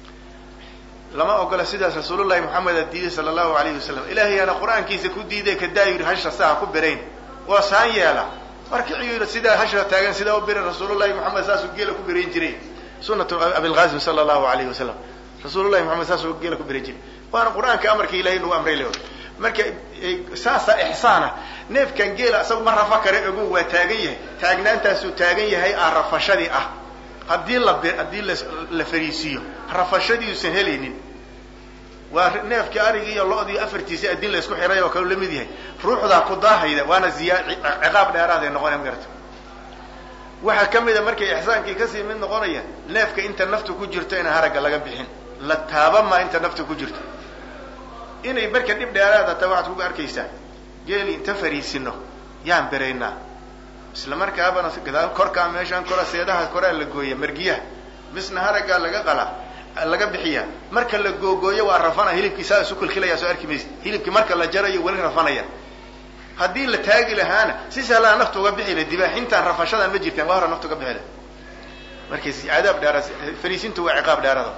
Speaker 1: lama ogola sidaas rasuulullahi maxamed diiday sala allahu alayhi wasalam ilaahayana qur-aankiisa ku diiday kadaa yidhi hasha saa ku birayn waa saan yeela markii yidhi sidaa hasha taagan sidaa u biray rasuulullahi maxamed saasuu geela ku birayn jiray sunnatu abilqaasim sala allahu alayhi wasalam rasuulullahi maxamed saasuu geela ku birayn jiray waana qur-aanka amarkii ilahay nagu amray le marka saasa ixsaana neefkan geela isagu ma rafa kare ogu waa taagan yahay taagnaantaasuu taagan yahay aa rafashadii ah haddii la fariisiiyo rafashadiiusan helaynin waa neefkii arigii iyo lo-dii afartiisi adin la isku xiray oo kale la mid yahay ruuxdaa ku daahayda waana ciqaab dheeraad ay noqonaya magarata waxaa kamid a markay ixsaankii kasii mid noqonaya neefka inta naftu ku jirto inaan haragga laga bixin la taabama inta naftu ku jirto inay marka dhib dheeraada ta waxaad kuga arkaysaa geeli inta fariisino yaan beraynaa isla markaabana gadaal korkaa meeshaan kora seedaha koraa la gooya margiyaha misna haraggaa laga bixiya marka la googooyo waa rafana hilibkii saa isu kilkilaya soo arki maysa hilibkii marka la jarayo weli rafanaya haddii la taagi lahaana si sahlaa naftu uga bixi la dibaaxintaan rafashadan ma jirtaan waa hora naftu uga bixi la markay cadaab dheeraad fariisintu waa ciqaab dheeraada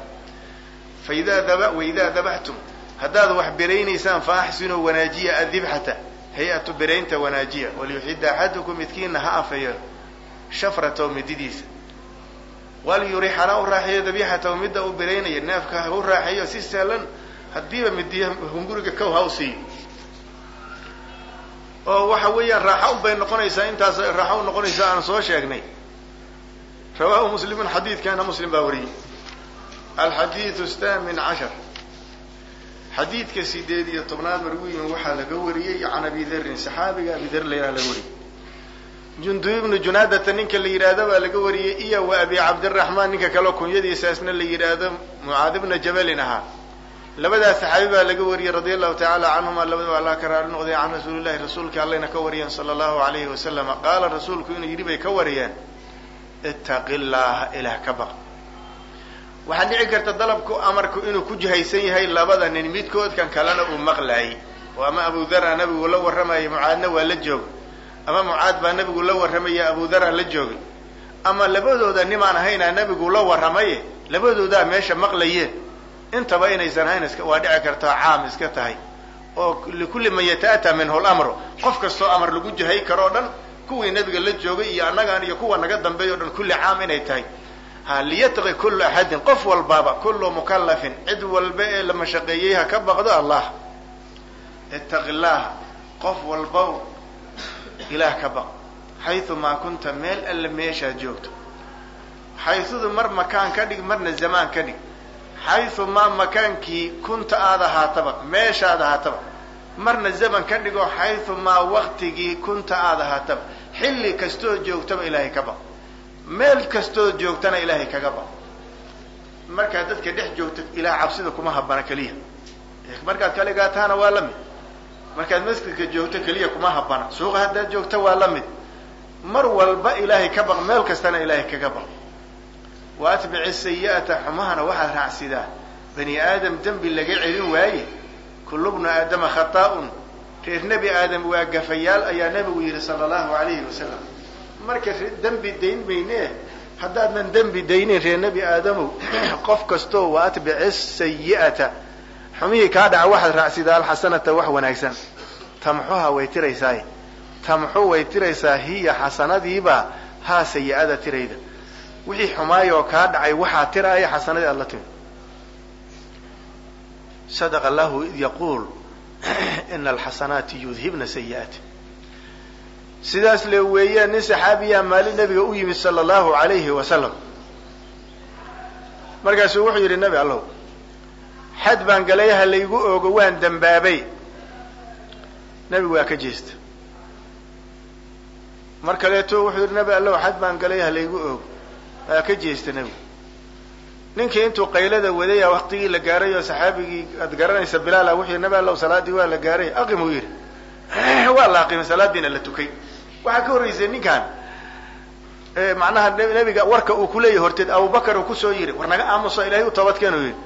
Speaker 1: waidaa dabaxtum haddaad wax beraynaysaan fa axsinuu wanaajiya adibxata hay-atu beraynta wanaajiya waliyuxida axadukum midkiina ha afeeyo shafrataw mididiisa walyurix hana u raaxeeyo dabiixataw midda u beraynaya neefka ha u raaxeeyo si sahlan haddiiba midiya hunguriga kow ha u siiyo oo waxa weeyaan raaxa unbay noqonaysaa intaas raaxa u noqonaysaa aan soo sheegnay rawaahu muslimun xadiidkaana muslim baa wariyey alxadiidu الثامن عشر xadiidka 18 marwiyin waxaa laga wariyey can abi darin saxaabiga abi dar layaha laga wariyey jundub ibnu junaadata ninka la yidhaahdo baa laga wariyey iyo wa abi cabdiraxmaan ninka kaleo kunyadiisa isna la yidhaahdo mucaad ibna jabalin ahaa labadaas saxaabi baa laga wariyey radia allahu tacaala canhuma labadaba allah ka raali noqday can rasuulillahi rasuulka allayna ka wariyeen sala allahu alayhi wasalama qaala rasuulku inuu yidhi bay ka wariyeen ittaqi llaha ilaah ka baq waxaa dhici karta dalabku amarku inuu ku jihaysan yahay labada nin midkood kan kalena uu maqlaayay oo ama abu dara nabigu la warramayay mucaadna waa la joogay ama mucaad baa nabigu la warramaya abu dara la joogay ama labadooda nimaan ahaynaa nabigu la warramaye labadoodaa meesha maqlayeen intaba inaysan ahayn waa dhici kartaa caam iska tahay oo likulli man yata'ataa minhu lamru qof kastoo amar lagu jihay karo o dhan kuwii nabiga la joogay iyo annagaan iyo kuwa naga dambeey o dhan kulli caam inay tahay liyatqi kullu axadin qof walbaaba kullu mukallafin cid walba ee la mashaqeeyey ha ka baqdo allah ittaqi llaha qof walba ilaah ka baq xaytu maa kunta meel alle meeshaad joogto xaytudu mar makaan ka dhig marna zamaan ka dhig xaytu maa makaankii kunta aad ahaataba meeshaad ahaataba marna zaman ka dhigo xaytu maa waktigii kunta aad ahaataba xilli kastoo joogtaba ilaahay ka baq meel kastoo joogtana ilaahay kaga baq markaad dadka dhex joogto ilaah cabsida kuma habana keliya markaad kaligaa taana waa la mid markaad masjidka joogto keliya kuma habana suuqa haddaad joogto waa la mid mar walba ilaahay ka baq meel kastana ilaahay kaga baq wa atbici sayi'ata xumahana waxaad raacsidaa bani aadam dembi laga celin waaye kullu bnu aadama khataa'un reer nebi aadam waa gafayaal ayaa nebigu yidhi sala allahu alayhi wasalam marka dembi dayn mayne haddaadnan dembi daynin reer nebi aadamow qof kastoo wa atbici sayi'ata xumihii kaa dhaca waxaad raacsidaa alxasanata wax wanaagsan tamxuha way tiraysaa tamxu way tiraysaa hiya xasanadiiba haa sayi'ada tirayda wixii xumaayoo kaa dhacay waxaa tiraaya xasanadii aad la timi sadaqa allahu id yaquul ina alxasanaati yudhibna sayi'aati sidaas le weeyaan nin saxaabiyaa maalin nabiga u yimid sala allahu alayhi wasalam markaasuu wuxuu yidhi nabi allow xad baan galay ha laygu oogo waan dembaabay nabigu waa ka jeesta mar kaleeto wuxuu yidhi nabi allow xad baan galay ha laygu oogo waa ka jeesta nebigu ninkii intuu qaylada wadaya waktigii la gaaray oo saxaabigii aad garanaysa bilaala wuxuu yidhi nabi allow salaadii waa la gaaray aqim uu yidhi waa la aqimay salaadiina la tukay waxaa ka horreysay ninkan macnaha nebiga warka uu kuleeyahy horteed abubakar uu kusoo yidhi war naga aamuso ilahay u toobadkeen uu yidhi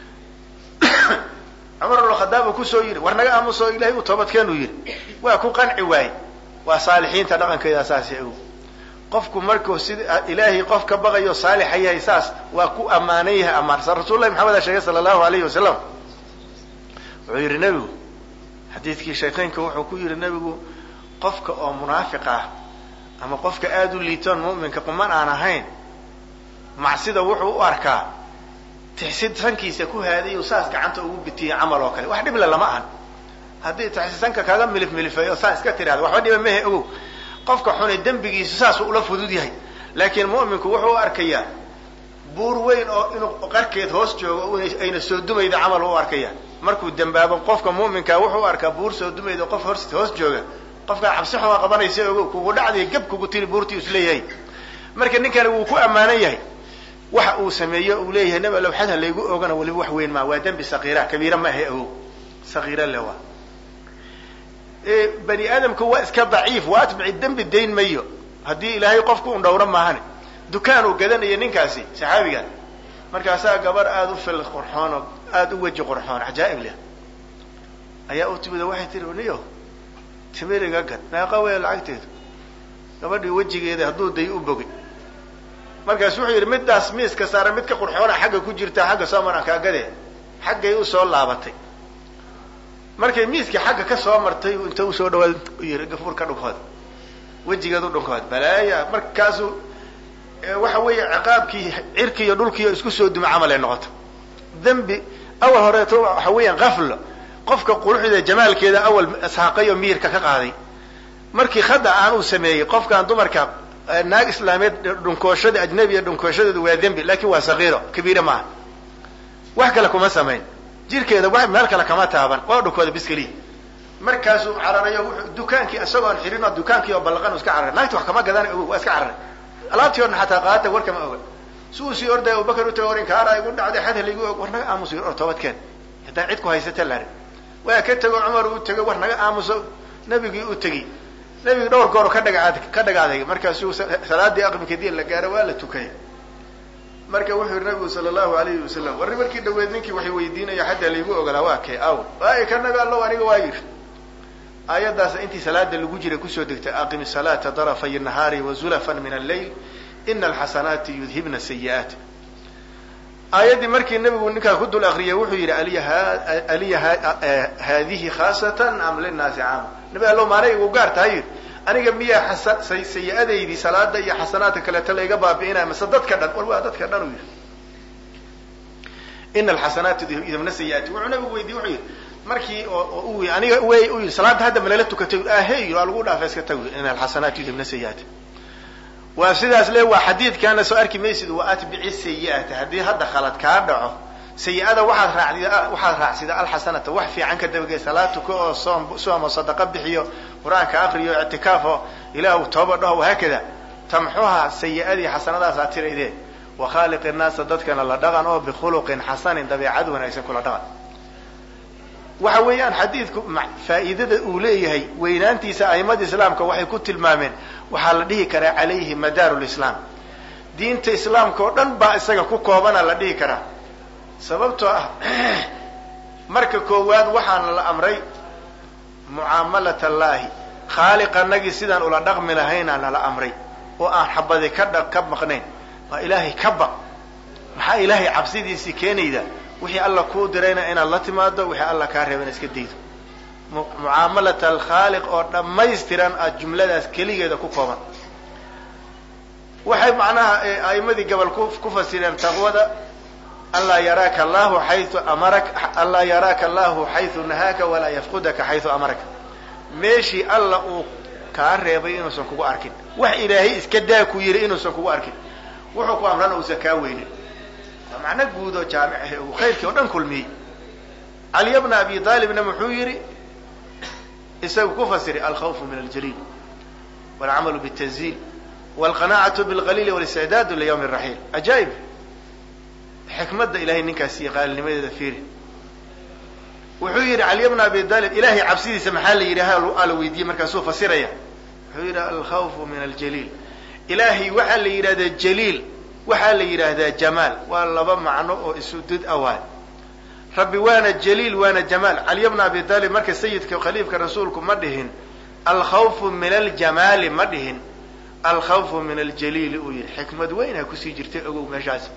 Speaker 1: cumar ibn khadaab uu kusoo yidhi war naga aamuso ilahay u toobadkeen uu yidhi waa ku qanci waaye waa saalixiinta dhaqankeeda saasi ow qofku markuu sida ilaahay qof ka baqayo saalixa yahay saas waa ku amaanan yahay amaansan rasuulullahi maxamed sheegay sala allahu alayhi wasalam wuxuu yidhi nebigu xadiidkii shaytaanka wuxuu ku yidhi nebigu qofka oo munaafiq ah ama qofka aada u liitoon mu'minka quman aan ahayn macsida wuxuu u arkaa tixsid sankiisa ku haadayo saas gacanta ugu bitiyo camal oo kale wax dhib lama ahan haddii tixsid sanka kaaga milifmilifeeyo saa iska tiraahdo waxba dhiba mehe ogow qofka xunay dembigiisu saas ula fudud yahay laakiin mu'minku wuxuu u arkayaa buur weyn oo inuu qarkeed hoos joogo ayna soo dumayda camal u arkaya markuu dembaabo qofka mu'minka wuxuu u arkaa buur soo dumayda qof hoos jooga qofka cabsi xuma qabanaysa ogow kugu dhacday gab kugu tiri buurtii is leeyahay marka ninkani wuu ku amaanan yahay waxa uu sameeyo uu leeyahay nabi allow xad ha laygu oogana waliba wax weyn ma waa dembi saqiira kabiira ma ahe ogow saqiira le waa bani aadamku waa iska daciif waa atbici dembi dayn mayo haddii ilaahay qofku un dhowro maahane dukaan uu gadanayo ninkaasi saxaabiga markaasaa gabar aada u fil qurxoon oo aada u weji qurxoon cajaa'ib leh ayaa u timida waxay tiri niyo timiriga gad meeqa weya lacagteedu gabadhii wejigeeda hadduu day u bogay markaas wuxuu yidhi middaas miiska saaran mid ka qurxoona xagga ku jirta xagga soo maran kaagade xaggay u soo laabatay markay miiskii xagga ka soo martay inta usoo dhawaad yiri gafuur ka dhunkood wejigeedu dhunkood balaaya markaasuu waxa weeye ciqaabkii cirki iyo dhulkiiyo isku soo duma camal ay noqoto dembi awal horeeto waxa weeyaan qaflo qofka quruxda jamaalkeeda awal saaqayo miirka ka qaaday markii khada aan uu sameeyey qofkaan dumarka naag islaameed dhunkooshada ajnabiya dhunkooshadoodu waa dembi laakiin waa saqiiro kabiira maaha wax kale kuma samayn jirkeeda wax meel kale kama taaban waa dhunkooda biskaliya markaasuu cararayo dukaankii isagoon xirinoo dukaankii oo ballaqan iska cararay naagti wax kama gadan ogow waa iska cararay alaabtii orna xataa qaata war kama oga suu sii ordaya abubakar u tago orin kaara igu dhacday xad laygu og war naga aamuso or toobadkeen haddaan cid ku haysata laharin waa ka tego cumar uu tego war naga aamuso nabigii u tegi nabigu dhowr goor ka dhagaaday markaasuu salaadii aqmikadii la gaaro waa la tukay marka wuxuu yidhi nabigu sala allahu alayhi wasalam warri markii dhaweed ninkii waxay weydiinaya xadda laygu ogolaa waa kee aw waay ka nabi allow aniga waa yidhi aayaddaas intii salaada lagu jiray kusoo degtay aqimi salaata darafay nahaari wazulafan min allayl ina alxasanaati yudhibna sayi'aat aayaddii markii nabigu ninkaa ku dul akriyay wuxuu yidhi aliya haadihi khaasatan am linnaasi caama nabi allow maanay igu gaar tahay aniga miyaa sayi-adaydii salaada iyo xasanaadka kaleeto layga baabi'inaya mase dadka dhan war waa dadka dhan u yidhi ina alxasanaati yudhibna sayi'aati wuxuu nabigu weydiye wuxuu yidhi markii aniga u yidhi salaada hadda malala tukatay ahey waa lagu dhaafa iska tag ina alxasanaati yudhibna sayi'aati waa sidaas le waa xadiidkaana soo arki maysid wa atbici sayi'ata haddii hadda khalad kaa dhaco sayi-ada waxaad raacsida alxasanata wax fiican ka dabagey salaad tuko oo soom sadaqa bixiyo qur-aanka akriyo ictikaafo ilaah tooba dhaho wahaakada tamxuha sayi-adii xasanadaasaa tiraydee wakhaaliq innaasa dadkana la dhaqan oo bikhuluqin xasanin dabeecad wanaagsan kula dhaqan waxa weeyaan xadiidku faa'iidada uu leeyahay weynaantiisa aimada islaamka waxay ku tilmaameen waxaa la dhihi karaa calayhi madaaru lislaam diinta islaamka oo dhan baa isaga ku koobana la dhihi karaa sababtoo ah marka koowaad waxaana la amray mucaamalat allaahi khaaliqanagii sidaan ula dhaqmi lahaynaa nala amray oo aan xabadi ka maqnayn waa ilaahay ka baq maxaa ilaahay cabsidiisii keenayda wixii alla kuu dirayna inaad la timaado wixii alla kaa reebana iska daydo mucaamalata alkhaaliq oo dhammaystiran jumladaas keligeeda ku kooban. waxay macnaha a'imadii gabal ku fasireen taqwada anlaa yaraaka allahu xayu amarak anlaa yaraaka allahu xayu nahaaka walaa yafqudaka xayu amaraka. meeshii alla uu kaa reebay inuusan kugu arkin, wax ilaahay iska daa ku yiri inuusan kugu arkin, wuxuu ku amrana uusan kaa weynin. macno guud oo jaamic ah uu khayrkii oo dhan kulmiyey. cali bna abi aalibna muxuu yidhi isagu ku fasiray alkhawfu min aljaliil walcamalu btanziil walqanaacatu bilqaliili walisticdaadu liyawmi raxiil. ajaa'ib xikmadda ilahay ninkaas iyo qaalinimadeeda fiiri. wuxuu yidhi cali bna abi aalib ilahay cabsidiisa maxaa la yidhaha ala weydiiyey markaasuu fasiraya. wuxuu yidhi alkhawfu min aljaliil. ilaahay waxaa la yidhahdaa jaliil, waxaa la yidhaahdaa jamaal, waa laba macno oo isu dud awaay. rabbi waana jaliil waana jamaal. cali bna abi aalib marka sayidka khaliifka rasuulku ma dhihin alkhawfu min aljamaali, ma dhihin alkhawfu min aljaliili uu yihi. xikmad weynaa kusii jirtay ogow meeshaas.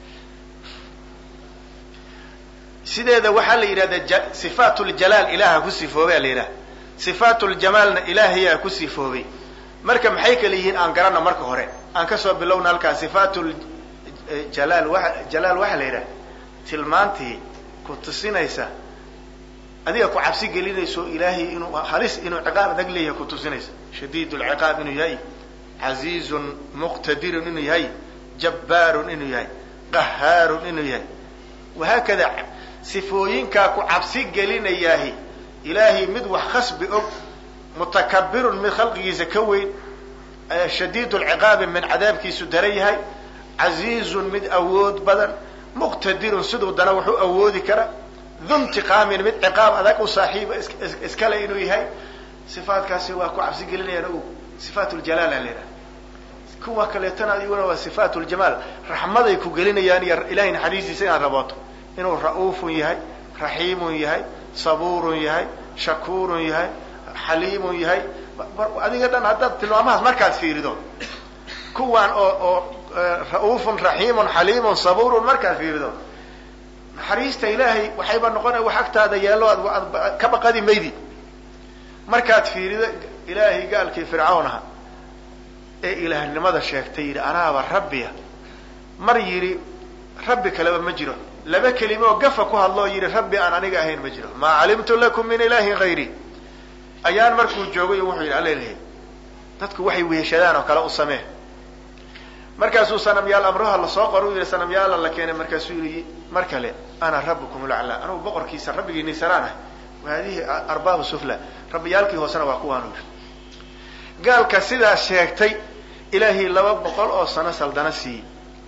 Speaker 1: sideeda waxaa la yidhahdaa sifaat ljalaal ilaaha ku sifoobay la yidhaha, sifaat ljamaalna ilaahayaa ku sifoobay. marka maxay kala yihiin aan garana marka hore, aan kasoo bilowna halkaa. sifaat jalaal waxaa la yidhaha tilmaantii ku tusinaysa adiga ku cabsi gelinayso ilaahay inuu halis inuu ciqaab adag leeyahay ku tusinaysa. shadiid lciqaab inuu yahay, casiizun muqtadirun inuu yahay, jabbaarun inuu yahay, qahaarun inuu yahay. wahaakada sifooyinkaa ku cabsi gelinayaahi ilaahay mid wax khasbi og, mutakabirun mid khalqigiisa ka weyn, shadiid lciqaabi mid cadaabkiisu daran yahay, casiizun mid awood badan, muqtadirun siduu dana wuxuu awoodi kara, duntiqaamin mid ciqaab adag u saaxiiba iskale inuu yahay. sifaatkaasi waa ku cabsi gelinayaan o sifaat ljalaal a leedaha. kuwa kaleetana adiguna waa sifaat ljamaal, raxmaday ku gelinayaan iyo ilahay naxariistiisa inaad rabooto inuu ra'uufun yahay, raxiimun yahay, sabuurun yahay, shakuurun yahay, xaliimun yahay. adiga dhan haddaad tilmaamahaas markaad fiirido kuwaan oo ra'uufun raxiimun xaliimun sabuurun markaad fiirido naxariista ilaahay waxayba noqonaya wax agtaada yeelo aad ka baqadi maydi. markaad fiirido ilaahay gaalkii fircawn aha ee ilaahnimada sheegtay yidhi anaaba rabbiya, mar yidhi rabbi kaleba ma jiro, laba kelime oo gafa ku hadloo yidhi rabbi aan aniga ahayn ma jiro, maa calimtu lakum min ilaahin hayri. ayaan markuu joogay wuxuu yidhi alla ilahay dadku waxay weheshadaan oo kale u samee. markaasuu sanamyaal amraha lasoo qor u yidhi sanamyaala la keenay. markaasuu yidhi mar kale ana rabbukum laclaa, anugu boqorkiisa rabbigiini saraan ah, wahadihi arbaabu sufla, rabbiyaalkii hoosena waa kuwaanu yidhi. gaalka sidaas sheegtay ilaahay 200 oo sano saldana siiyey,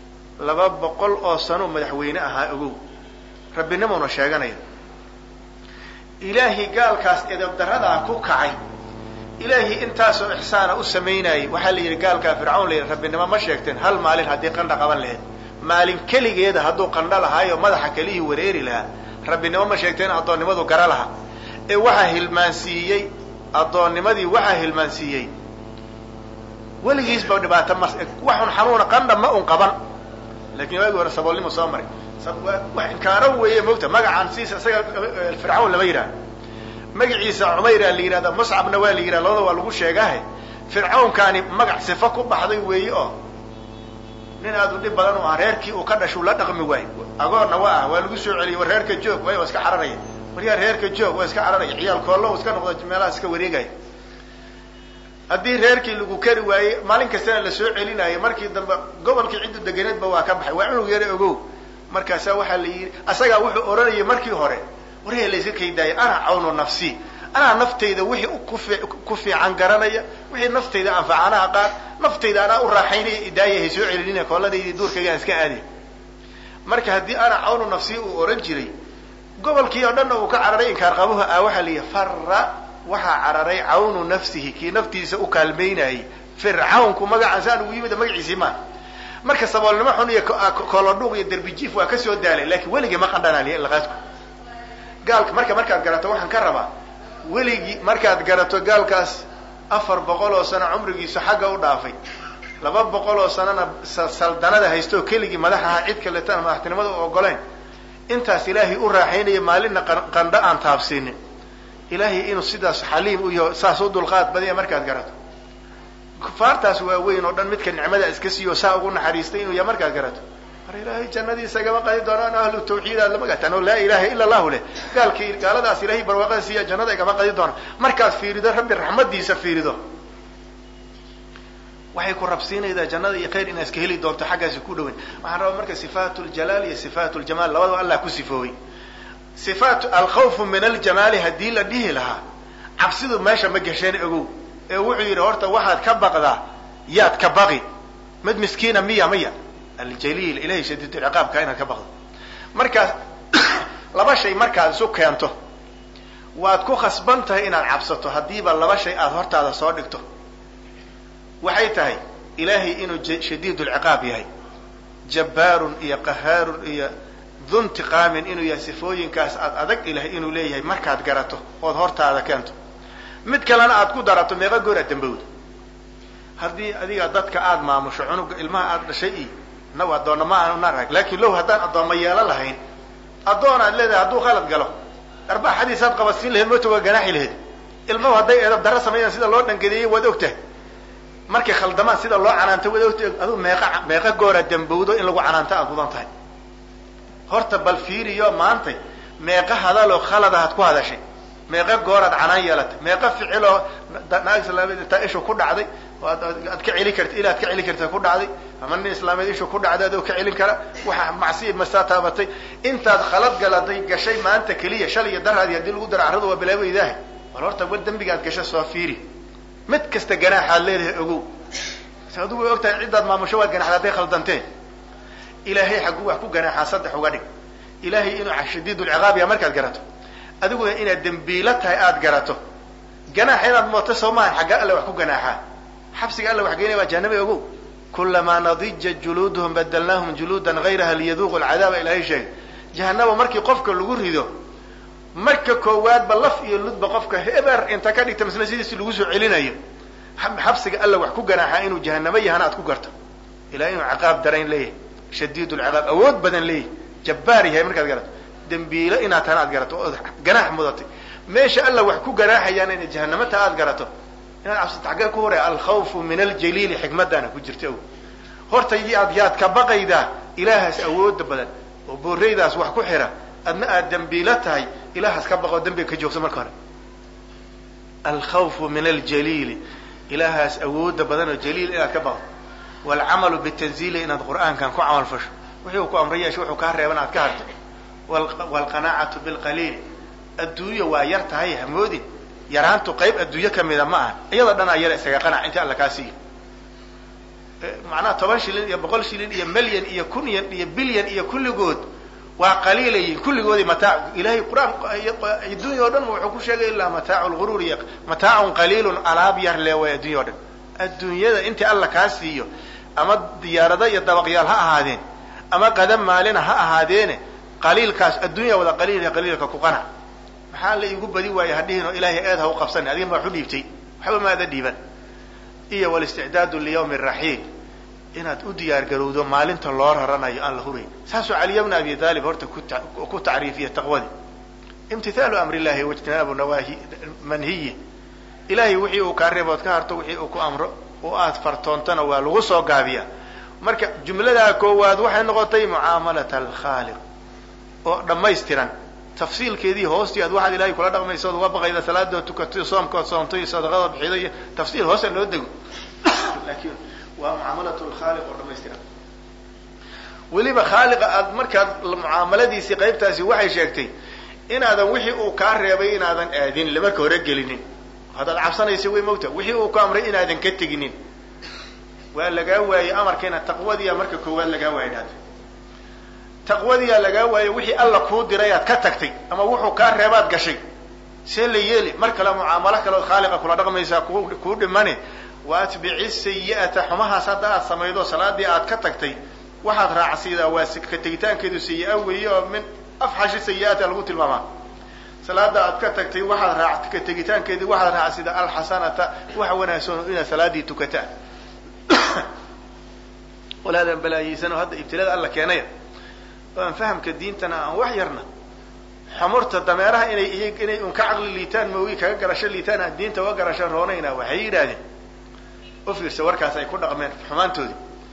Speaker 1: 200 oo sano madaxweyne ahaa ogow, rabbinimona sheeganaya. ilaahay gaalkaas edeb daradaa ku kacay, ilaahay intaasoo ixsaana u samaynayay. waxaa la yidhi gaalkaa fircawn la yidhi rabbinimo ma sheegteen hal maalin haddii qandha qaban lahayd, maalin keligeeda hadduu qandho lahaayo madaxa kelihii wareeri lahaa, rabbinimo ma sheegteen addoonnimadu gara laha. ee waxaa hilmaansiiyey addoonnimadii, waxaa hilmaansiiyey weligiisba dhibaato waxun xanuuna qandha ma un qaban. laakiin waagi hore saboolnimo soo maray, wax inkaaro weeye mogta. magacaan siisa isaga fircawn lama yidhaha, magaciisa cumayra la yidhahda, muscabna waa la yidhahda, labada waa lagu sheegahe. fircawnkaani magac sifo ku baxday weeye oo nin aad u dhib badan u ah, reerkii uu ka dhashu la dhaqmi waayo, agoonna waa waa lagu soo celiyey. war reerka joog way waa iska cararaya, waryaa reerka joog waa iska cararaya, ciyaal koollo iska noqda meelaha iska wareegaya. haddii reerkii lagu kari waayey maalin kastana la soo celinayo, markii dambe gobolkii ciddu deganeedba waa ka baxay, waa cunug yare ogow. markaasaa waxaa la yidhi asagaa wuxuu oranayay markii hore warya layska kaydaaya, ana cawnu nafsi, anaa naftayda wixii ku fiican garanaya, wixii naftayda anfaca anaa qaar, naftayda anaa u raaxaynaya idaayahay soo celinina koolladaydi duurkaygaan iska aadi. marka haddii ana cawnu nafsi uu oran jiray, gobolkii oo dhanna uu ka cararay inkaar qabuha ah. waxaa la yidhi farra waxaa cararay cawnu nafsihi, kii naftiisa u kaalmaynayay. fircawnku magacaan saan ugu yimid magaciisii maa. marka saboolnimo xun iyo koolodhuuq iyo derbijiif waa kasoo daalay, laakiin weligii ma qandhanaaliya laqaadku. gaalka markaad garato waxaan ka rabaa, weligii markaad garato gaalkaas 400 oo sano cumrigiisu xagga u dhaafay, 200 oo sanona saldanada haysto keligii madaxaha cid kaleetana madaxtinimada u ogoleen, intaas ilaahay u raaxaynaya, maalinna qandho aan taabsiinin, ilaahay inuu sidaas xaliim u yahay saas u dulqaad badiya markaad garato kufaartaas waa weyn oo dhan midka nicmada iska siiyo saa ugu naxariistay inuu yahay markaad garato mar ilaahay jannadiisa gaba qadi doonaan ahlu tawxiid aad lama gataan oo laa ilaaha illa allah leh gaaladaas ilaahay barwaaqada siiya jannada gaba qadi doonaan markaad fiirido rabbi raxmadiisa fiirido waxay ku rabsiinaydaa jannada iyo khayr inaad iska heli doonto xaggaasi ku dhaweyn waxaan rabaa marka sifaatul jalaal iyo sifaatul jamaal labadaba allah ku sifooway sifaat alkhawf min aljamaal haddii la dhihi lahaa cabsidu meesha ma gasheen ogow ee wuxuu yidhi horta waxaad ka baqdaa yaad ka baqi mid miskiina miya aljaliil ilahay shadiidul ciqaabka inaad ka baqdo markaas laba shay markaad isu keento waad ku khasban tahay inaad cabsato haddiiba laba shay aad hortaada soo dhigto waxay tahay ilaahay inuu shadiidul ciqaab yahay jabbaarun iyo qahaarun iyo dhuntiqaamin inuu yahay sifooyinkaas aad adag ilahay inuu leeyahay markaad garato ood hortaada keento mid kalena aad ku darato meeqa goor aad dambowda haddii adiga dadka aad maamusho cunuga ilmaha aad dhashay iyo naw addoonna ma aanu naarag laakiin low haddaan addoomma yeelo lahayn addoon aad leedahay hadduu khalad galo arbaaxadiisaad qabadsiin lahayd moota waa ganaaxi lahayd ilmahu hadday edab darro sameeyaan sida loo dhangadeeyey waad ogtahay markay khaldamaan sida loo canaanto waad ogtahay aduu meeqa goora dambowdo in lagu canaanto aad mudan tahay horta bal fiiriyo maantay meeqa hadaloo khaladaad ku hadashay meeqa gooraad canaan yeelatay meeqa ficiloo naag islaameed intaa ishu ku dhacday aad ka celi karta ilaad ka celi karta ku dhacday ama nin islaameed ishu ku dhacday adoo ka celin kara waxa macsiya masaa taabatay intaad khalad galaday gashay maanta keliya shalay iyo daraadii haddii lagu daro carrada waa bilaabo idaahay bal horta war dembigaad gashay soo fiiri mid kasta ganaaxaad leedahay ogow adigu way ogtahay ciddaad maamusho waad ganaxda hadday khaldantee ilaahay xagguu wax ku ganaaxaa saddex uga dhig ilaahay inuu shadiidul ciqaab yahay markaad garato adiguna inaad dembiilo tahay aada garato ganaax inaad mooto soo maahan xagga alle wax ku ganaaxaa xabsiga alle wax geynaya waa jahanaba ogow kulamaa nadija juluuduhum badalnaahum juluudan gayraha liyaduuqu alcadaaba ilaahay sheegay jahanaba markii qofka lagu rido marka koowaadba laf iyo ludba qofka heber inta ka dhigta misna sidiisi lagu soo celinayo xabsiga alle wax ku ganaaxaa inuu jahanabo yahana aad ku garto ilahay inuu ciqaab darayn leeyahay shadiid lciqaab awood badan leeyahay jabbaar yahay markaad garato dembiilo inaad tana aad garato ood ganaax mudatay meesha alla wax ku ganaaxayaan inay jahanamata aad garato inaad cabsato xaggee ku horey alkhawfu min aljaliili xikmadaana ku jirta o horta yaad ka baqaydaa ilaahaas awooda badan oo booreydaas wax ku xira adna aad dembiilo tahay ilaahaas ka baqoo dembiga ka joogsa marka hore alkhawfu min aljaliili ilaahaas awooda badan oo jaliil inaad ka baqdo waalcamalu bitanziili inaad qur'aankan ku camal fasho wixii uu ku amray yeesho wuxuu kaa reeban aad ka harto waalqanaacatu bilqaliil adduunyo waa yar tahay hamoodin yaraantu qayb adduunyo kamida ma aha iyadoo dhan ayara isaga qanac inta alla kaa siiyo macnaha 10 shilin iyo 100 shilin iyo milyan iyo kunyan iyo bilyan iyo kulligood waa qaliilayiin kulligoodii mataac ilaahay qur'aan adduunyo oo dhan wuxuu ku sheegay ilaa mataacu lghuruur iyo mataacun qaliilun alaab yar lee way adduunyo oo dhan adduunyada intii alla kaa siiyo ama diyaarada iyo dabaqyaal ha ahaadeen ama qadam maalina ha ahaadeene qaliilkaas adduunya wada qaliilka ku qanac maxaa la igu badi waaya hadhihin oo ilaahay eed ha u qabsan adiga ma waxu dhiibtay waxba maada dhiiban iyo walisticdaadu liyawmi raxiil inaad u diyaar garowdo maalinta loo raranayo aan la hurayn saasoo caliy bna abi taalib horta ku tacriifiya taqwadii imtithaalu amri illahi waijtinaabu nawaahi manhiyi ilahay wixii uu kaa reebood ka harto wixii uu ku amro oo aad fartoontana waa lagu soo gaabiyaa marka jumladaa koowaad waxay noqotay mucaamalat alkhaaliq oo dhammaystiran tafsiilkeedii hoostii aad waxaad ilahay kula dhaqmayso ood uga baqayda salaadoo tukatay soomkood soontay sadaqada bixiday iyo tafsiil hoose loo dego laakiin waa mucaamalatu lkhaaliq oo dhammaystiran weliba khaaliqa aad markaad mucaamaladiisii qaybtaasi waxay sheegtay inaadan wixii uu kaa reebay inaadan aadin lama ka hore gelinin haddaad cabsanaysa way mogta wixii uu ku amray inaadan ka teginin waa lagaa waayey amarkeena taqwadiya marka koowaad lagaa waayay dhahda taqwadiyaa lagaa waayo wixii alla kuu diray aad ka tagtay ama wuxuu kaa reebaad gashay see la yeeli mar kale mucaamalo kaleoo khaaliqa kula dhaqmaysaa kuu dhimane wa atbici sayi'ata xumahaas hadda aad samaydo salaadii aad ka tagtay waxaad raacsiidaa waa ka tegitaankeedu sayi-a weeye oo min afxashi sayi-aata lagu tilmaamaa salaada aad ka tagtay waxaad ka tegitaankeedii waxaad raacsiidaa alxasanata wax wanaagsan inaad salaadii tukataa walaadan balaayeysan oo hadda ibtilada alla keenaya aan fahamka diintana aan wax yarna xamurta dameeraha inay un ka caqli liitaan moogi kaga garasho liitaan aan diinta uga garasho roonayna waxay yidhaahdeen u fiirsa warkaas ay ku dhaqmeen xumaantoodii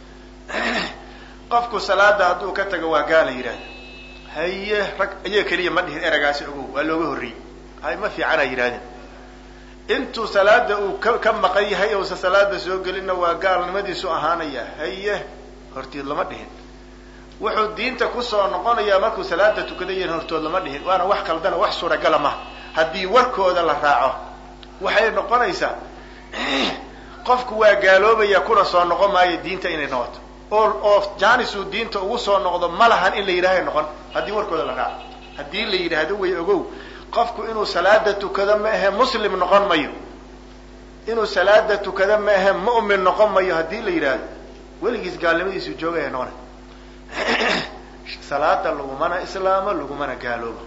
Speaker 1: qofku salaada hadduu ka tago waa gaala yidhahda haye rag iyaga keliya ma dhihin eragaasi ogow waa looga horreeyey hay ma fiicana yidhahdeen intuu salaada uu ka maqan yahay ousa salaada soo gelinna waa gaalnimadiisu ahaanaya haye horteed lama dhihin wuxuu diinta kusoo noqonayaa markuu salaada tukadayen hortood lama dhihin waana wax kaldana wax suuragala maha haddii warkooda la raaco waxay noqonaysaa qofku waa gaaloobaya kuna soo noqon maayo diinta inay noqoto oo jaanisuu diinta ugu soo noqdo ma lahan in la yidhaahay noqon haddii warkooda la raaco haddii la yidhaahdo way ogow qofku inuu salaada tukado ma ahe muslim noqon mayo inuu salaada tukado ma ahe mu'min noqon mayo haddii la yidhaahdo weligiis gaalnimadiisu joogaya noqona salaada lagumana islaamo lagumana gaaloobo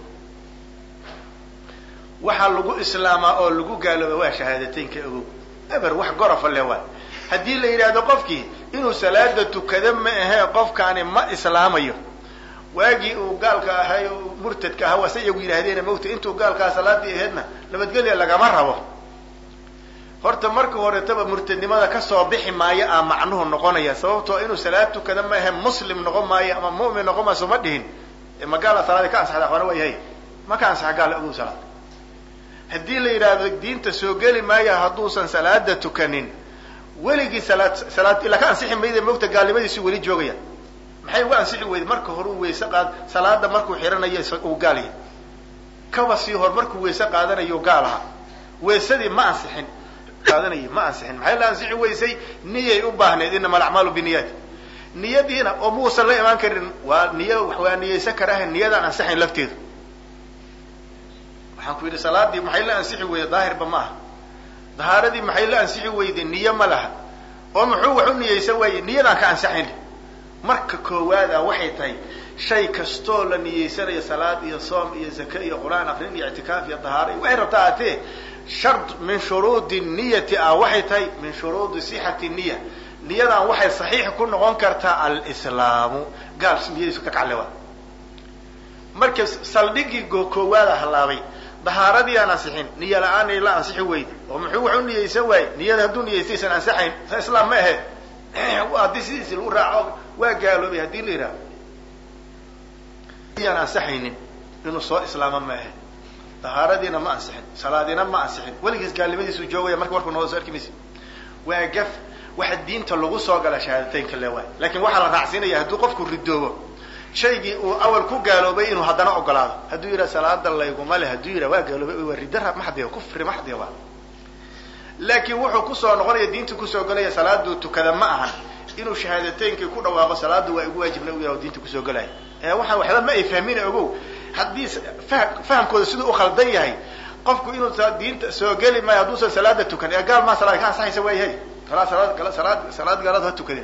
Speaker 1: waxaa lagu islaamaa oo lagu gaalooba waa shahaadateynka ogow eber wax gorofa le waa haddii la yidhaahdo qofkii inuu salaada tukado ma ahe qofkaani ma islaamayo waagii uu gaalka ahay murtadka ahaa waase iyagu yidhaahdeen mawta intuu gaalkaa salaadii ahaydna nabadgelya lagama rabo horta marka horetaba murtadnimada kasoo bixi maayo aa macnuhu noqonaya sababtoo inuu salaad tukada ma ahe muslim noqon maayo ama mu'min noqon maayo ma dhihin ma gaala salaada ka ansaxda aqoona waa yahay ma ka ansaxa gaala ogow salaad haddii la yidhaahdo diinta soo geli maayo hadduusan salaada tukanin weligii salaad ila ka ansixi mayda mawta gaalnimadiisu weli joogaya maxay uga ansixi weyday marka hore uu weyse qaad salaada markuu xiranayo uu gaal yahay kaba sii hor markuu weyse qaadanayo gaal ahaa weysadii ma ansixin qaadanayo ma ansixin maxay la ansixi weysay niyay u baahneed inama alacmaalu biniyaat niyadiina oo muusan la imaan karin waa niyo waa niyeysan karaah niyadaan ansixayn lafteedu waxaan ku yidhi salaadii maxay la ansixi weyday daahirba ma aha dahaaradii maxay la ansixi weyday niyo ma laha oo muxuu wax u niyeysan waayey niyadaan ka ansixayn marka koowaada waxay tahay shay kastoo la niyeysanayo salaad iyo soom iyo zaka iyo qur'aan aqrin iyo i'tikaaf iyo dahaaro waxay rabtaa atee shart min shuruudi niyati waxay tahay min shuruudi sixati niya niyadan waxay saxiix ku noqon kartaa al-islaamu gaal niyadiisu ka kaclewa marka saldhigii koowaada halaabay dahaaradii aan ansixin niyo la-aan la ansixi weyday oo muxuu wax u niyeysan waayey niyada hadduu niyeystaysan ansaxayn islaam ma ahe haddii sidiisi lagu raaco waa gaaloobay haddii la yidhahdo yaan ansaxaynin inuu soo islaamo ma ahe dahaaradiina ma ansixin salaadiina ma ansixin weligiis gaalnimadiisu joogaya marka warku nooda soo arki maysa waa gaf waxa diinta lagu soo gala shahaadateynka le waay laakin waxaa la raacsiinaya hadduu qofku ridoobo shaygii uu awal ku gaaloobay inuu haddana ogolaado hadduu yidhaha salaada layguma le hadduu yidhaha waa gaaloobay waa ridara maxdiya kufri maxdiya waa laakiin wuxuu kusoo noqonaya diinta kusoo galaya salaaduu tukada ma ahan inuu shahaadateynki ku dhawaaqo salaadu waa igu waajibna u yahay oo diinta kusoo galaya waxaan waxba ma ay fahmina ogow haddii fahamkooda siduu u khaldan yahay qofku inuu diinta soo geli maayo hadduusan salaada tukan ee gaal maa salaad ka ansaxaysa waa yahay salaad gaalada ha tukadeen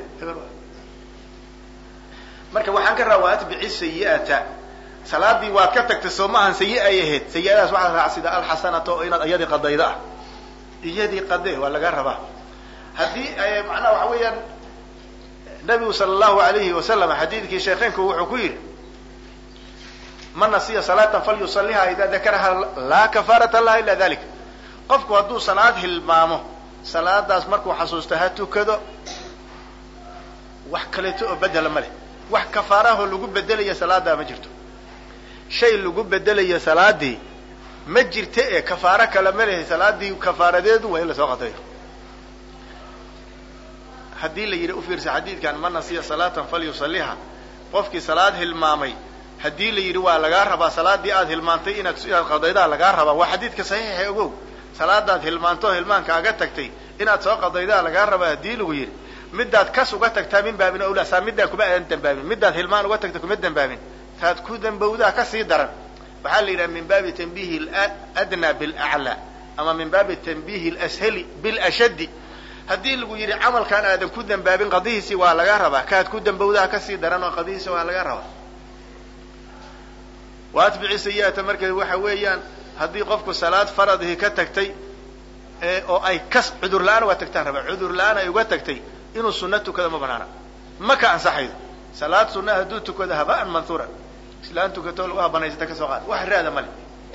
Speaker 1: marka waxaan ka rabaa atbici sayi'ata salaadii waad ka tagtay soo maahan sayi ay ahayd sayi-adaas waxaa raacsida alxasanata oo inaad iyadii qadayda ah iyadii qade waa laga rabaa haddii macnaha waxa weeyaan nabigu sala allahu alayhi wasalam xadiidkii sheekheynku wuxuu ku yidhi man nasiya salaatan falyusaliha ida dakaraha laa kafaarata laha ila dalik qofku hadduu salaad hilmaamo salaadaas markuu xasuusto ha tukado wax kaleeto oo bedela ma leh wax kafaaraho lagu bedelaya salaadaa ma jirto shay lagu bedelayo salaadii ma jirta ee kafaaro kale ma lehe salaadii kafaaradeedu waa in lasoo qadayo haddii la yidhi ufiirsa xadiidkan man nasiya salaatan falyusaliha qofkii salaad hilmaamay haddii la yidhi waa lagaa rabaa salaadii aad hilmaantay inaad qadaydaa lagaa rabaa waa xadiidka saxiixa ogow salaadaad hilmaanto hilmaankaaga tagtay inaad soo qadaydaa lagaa rabaa haddii lagu yidhi midaad kas uga tagtaa min baabin awla saa midaan kuma aadan dambaabin midaad hilmaan uga tagta kuma dambaabin taad ku dambowdaa kasii daran waxaa la yidhaha min baabi tanbihi adnaa bilaclaa ama min baabi tanbihi lashali bilashaddi haddii lagu yidhi camalkaan aadan ku dambaabin qadihiisii waa laga rabaa kaad ku dambowdaa kasii daran oo qadihiisi waa laga rabaa wa atbici sayi'ata marka waxa weeyaan haddii qofku salaad faradihii ka tagtay oo ay kas cudur la-aan uga tagtaan rabaa cudur la-aan ay uga tagtay inuu sunna tukado ma banaana ma ka ansaxaydo salaad sunna hadduu tukado haba'an manhuura islaantu ka tool waa banaysata ka soo qaad wax raada male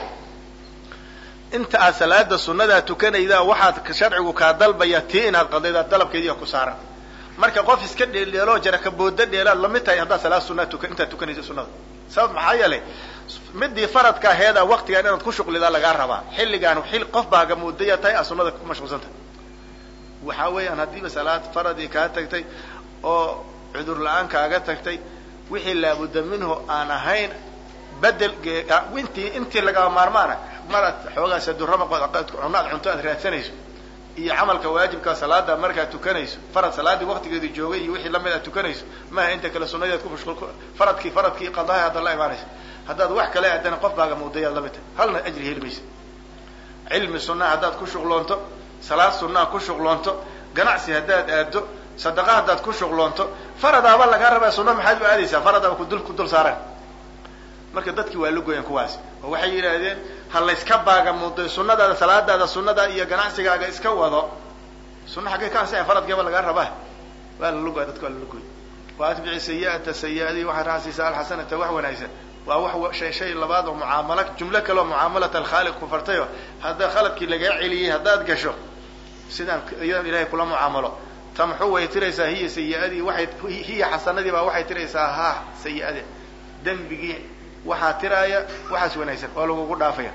Speaker 1: inta aad salaada sunnada tukanayda waxaad sharcigu ka dalbaya tii inaad qadayda dalabkeedii ku saaran marka qof iska dheelo jara ka booda dheelaad la mid tahay hadda salaad sunnada inta tukanaysa sunnada sabab maxaa yeelay midii faradka aheeda waqtiga inaad ku shuqlida laga rabaa xilligan xil qof baaga muudaya tahay sunnada ku mashquulsanta waxa weeyaan hadii salaad faradii ka tagtay oo cudur la'aan kaaga tagtay wixii la budda minhu aan ahayn badal intii laga maarmaana marad xoogaa sadurama cunaad cunto aad raadsanayso iyo amalka waajibka salaada marka tukanayso farad salaadii waqtigeedu joogay iyo wixii lamid ah tukanayso ma inta kala sunnada ku mashquul faradkii qadaa hada la imaanayso haddaad wax kale aadana qof baaga muudaya lamid halna ajri helmaysa cilmi sunna haddaad ku shuqloonto salaad sunna ku shuqloonto ganacsi haddaad aado sadaqa haddaad ku shuqloonto faradaaba laga rabaa sunna maxaad u aadaysaa faradaaba ku dul saaran marka dadkii waa la gooyeen kuwaas oo waxay yiraahdeen hal la iska baaga muuday sunnada salaadaada sunnada iyo ganacsigaaga iska wado sunna xagee ka sax faradkeeba laga rabaa waa la lugaa dadka waa la lugaa waa tabici sayyi'ata sayyi'adi waxa raasisa al hasanata wax wanaagsan waa wax shay labaad oo muaamalad jumla kale muaamalada al khaliq ku fartayo hada khaladkii laga celiyay hadaad gasho sidaan ilaahay kula muaamalo tamxu way tiraysaa hiya sayyi'adi waxay hiya hasanadi baa waxay tiraysaa ha sayyi'adi dambigi waxaa tiraaya waxaas wanaagsan oo lagu dhaafaya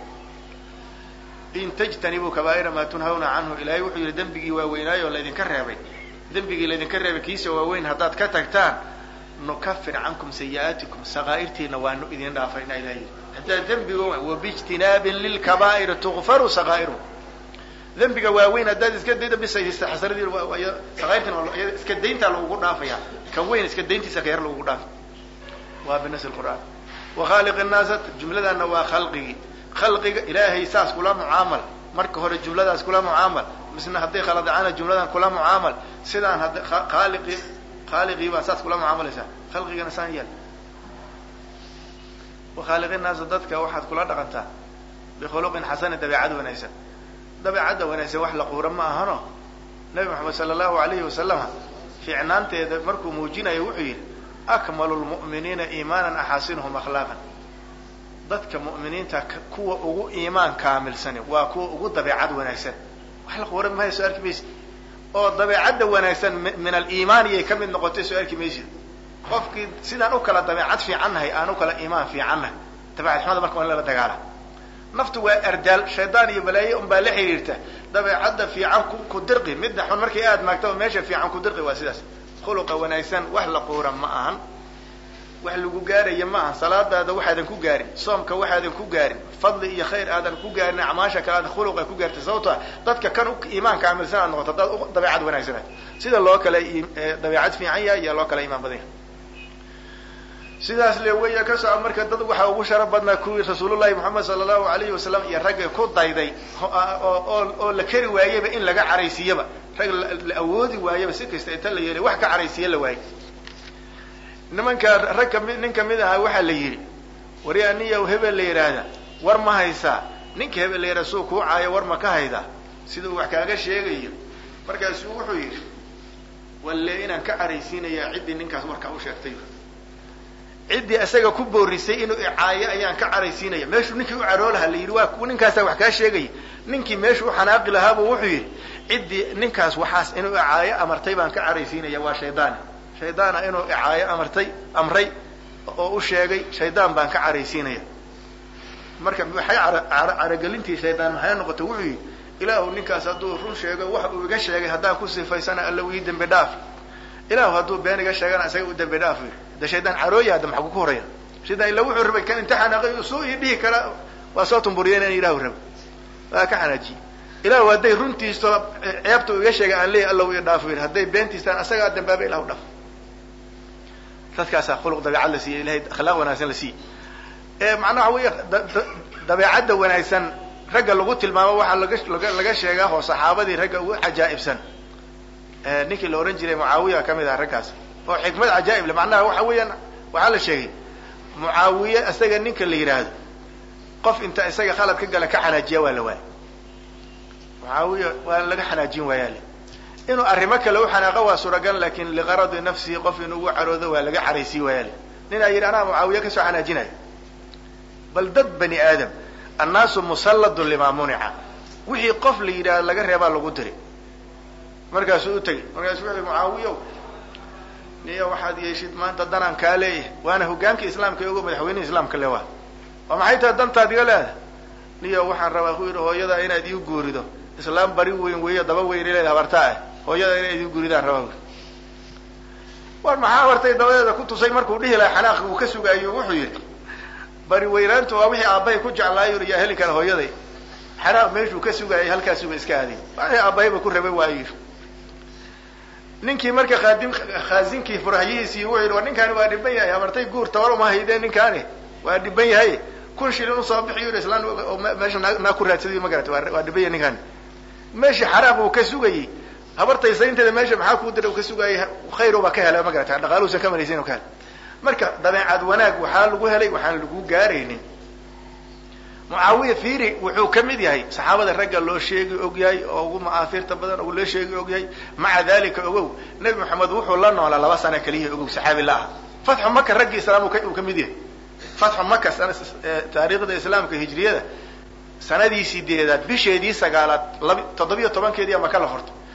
Speaker 1: in tajtanibu kabaa'ira ma tunhauna anhu ilaahay wuxuu yiri dambigi waa weynaayo la idinka reebay dambigi la idinka reebay kiisa waa weyn hadaad ka tagtaan nukaffir ankum sayyi'atikum sagaa'irtina wa nu idin dhaafayna ilaahay hadaa dambiga wa bijtinabin lil kabaa'ir tughfaru sagaa'iru dambiga waa weyn hadaad iska dayda bisaysta xasaradi sagaa'irtina iska daynta lagu dhaafaya kan weyn iska dayntiisa khayr lagu dhaaf waa binas alquran وخالق الناس جملة أنه خلقي إلهي ساس كلها معامل مركه هو الجملة داس كلها معامل مثلنا هدي خلد عنا الجملة كلها معامل سيدان هدي خالقي واساس كلها معامل إنسان خلقي إنسان يل وخالق الناس ضدك واحد كلها دقنته بخلق حسن تبع عدو ونيسا تبع عدو ونيسا وحلق ورما هنا نبي محمد صلى الله عليه وسلم في عنانته مركو موجينا يوحي أكمل المؤمنين إيمانا أحسنهم أخلاقا ضدك مؤمنين كوا أو إيمان كامل سنة وكوا أو طبيعة ونايسن وحلق ورم ما يسأل كميس أو طبيعة ونايسن من الإيمان يكمل نقطة سؤال كميس قفك سيدان أكل طبيعة في عنها أنا أكل إيمان في عنها تبع الحمد مركو ولا تجعله نفط وأرجال شيطان يبلاي بالله يرته طبيعة في عنكم كدرقي مد حن مركي قاعد مكتوب ماشي في عنكم كدرقي واساس خلق ونايسان وحلق ورم معهن وحلقوا جاري معهن صلاة هذا واحد كو جاري صومك واحد كو جاري فضل يا خير هذا كو جاري نعماشك هذا خلق كو جاري تصوته ضدك كانوا إيمان كامل سنة نقطة طبيعة ونايسان سيد الله كلا طبيعة في عيا يا الله كلا إيمان بديه sidaas leeyahay ka soo marka dad waxa ugu sharaf badnaa ku rasuulullaahi Muhammad sallallahu alayhi wasallam iyo rag ku dayday oo la kari waayay in laga careysiiyaba rag la awoodi waayay si kasta inta la yeelay wax ka careysiye la waayay nimanka rag ninka mid ah waxa la yiri wariyaaniya hebel la yiraahdo war ma haysa ninka hebel la yiraahdo ku caayo war ma ka hayda sidoo wax kaaga sheegayo markaas wuxuu yiri wallahi inaan ka careysiinaya cid ninkaas warka u sheegtay عدي أسجى كبر رسي إنه إعاية أيان كعريسينية ماشوا نكى وعرولها اللي يرواك ونكاس وحكاش شيء نكى ماشوا حناقل هذا وحير عدي نكاس وحاس إنه إعاية أمرتي بان كعريسينية وشيطان شيطان إنه إعاية أمري وشيء شيطان بان كعريسينية مركب حي عرقلنتي شيطان هاي نقطة وحي إله نكاس هدو رول شيء وجش شيء هدا كوسي فيسنا إلا ويدم بداف إله هدو بينك شيء أنا أسوي ودم بداف ده شيطان عروية هذا محقوق كوريا شيطان إلا وحر ربي كان امتحن غير سوء يديه كلا وصوت بريان إله رب كحناجي إله ودي رنتي استوى عيبته يشجع عن ليه الله يدافع هدي بنتي استان أسجع دم باب إله ودف تذكر خلق ده على سي إله خلاق وناسن لسي معناه هو ده بيعد وناسن رجل لغوت الماء واحد لقاش شجع هو صحابة دي رجل عجائب سن نيكي لورنجي معاوية كم إذا ركز وحكمة عجائب لمعناها وحويا وعلى شيء معاوية أستجى نيك اللي يراد قف أنت أستجى خالد كجلا كحناجي ولا واي معاوية ولا كحناجين ويالي إنه أرمك لو حناقوا سرقان لكن لغرض نفسي قف إنه عرض ولا عريسي ويالي نينا يرى أنا معاوية كسر حناجينه bal dad bani aadam annaasu musalladun limaa munica wixii qof la yidhaahdo laga reebaa lagu diri markaasuu u tegey markaasuu wuxuu mucaawiyow niyo waxaad yeeshid maanta danaan kaa leeyahay waana hogaanka islaamka ogo madaxweynaha islaamka le waa maxay tahay dantaad iga leedahay niyo waxaan rabaa ku yidhi hooyada inaad ii guurido islaam bari weyn weeyo daba weyn leeda habartaa ah hooyada inaad ii guuridaan rabaa war maxaa habartay dabadeeda ku tusay markuu dhihi lahaa xanaaqi uu ka sugaayo wuxuu yidhi bari weynaantu waa wixii aabbahay ku jeclaayo yaa heli kara hooyaday xanaaq meeshuu ka sugaayay halkaasuba iska aaday waxay aabbahayba ku rabay waayo ninkii marka khaazinkii furahyihiisii wuxuu yidhi war ninkaani waa dhiban yahay habartay guur tabar uma haydeen ninkaani waa dhiban yahay 1,000 shilin usoo bixiyo islaan meesha naa ku raadsaday ma garata waa dhiban yahay ninkaani meesha xaraaq uu ka sugayay habartay saynteeda meesha maxaa ku diray uu ka sugayay khayr ba ka helay ma garata dhaqaaluusan ka maraysan oo kale marka dabeecad wanaag waxaa lagu helay waxaan lagu gaaraynin Muawiya fiiri wuxuu kamid yahay saxaabada ragga loo sheegay og yahay oo ugu maafirta badan oo loo sheegay og yahay maca dalika ogow nabi maxamed wuxuu la noolaa 2 sano kaliya ogow saxaabi la fatxu makka raggi islaamku uu kamid yahay fatxu makka taariikhda islaamka hijriyada sanadii 8 bisheedii 9 17keedii ama kala horto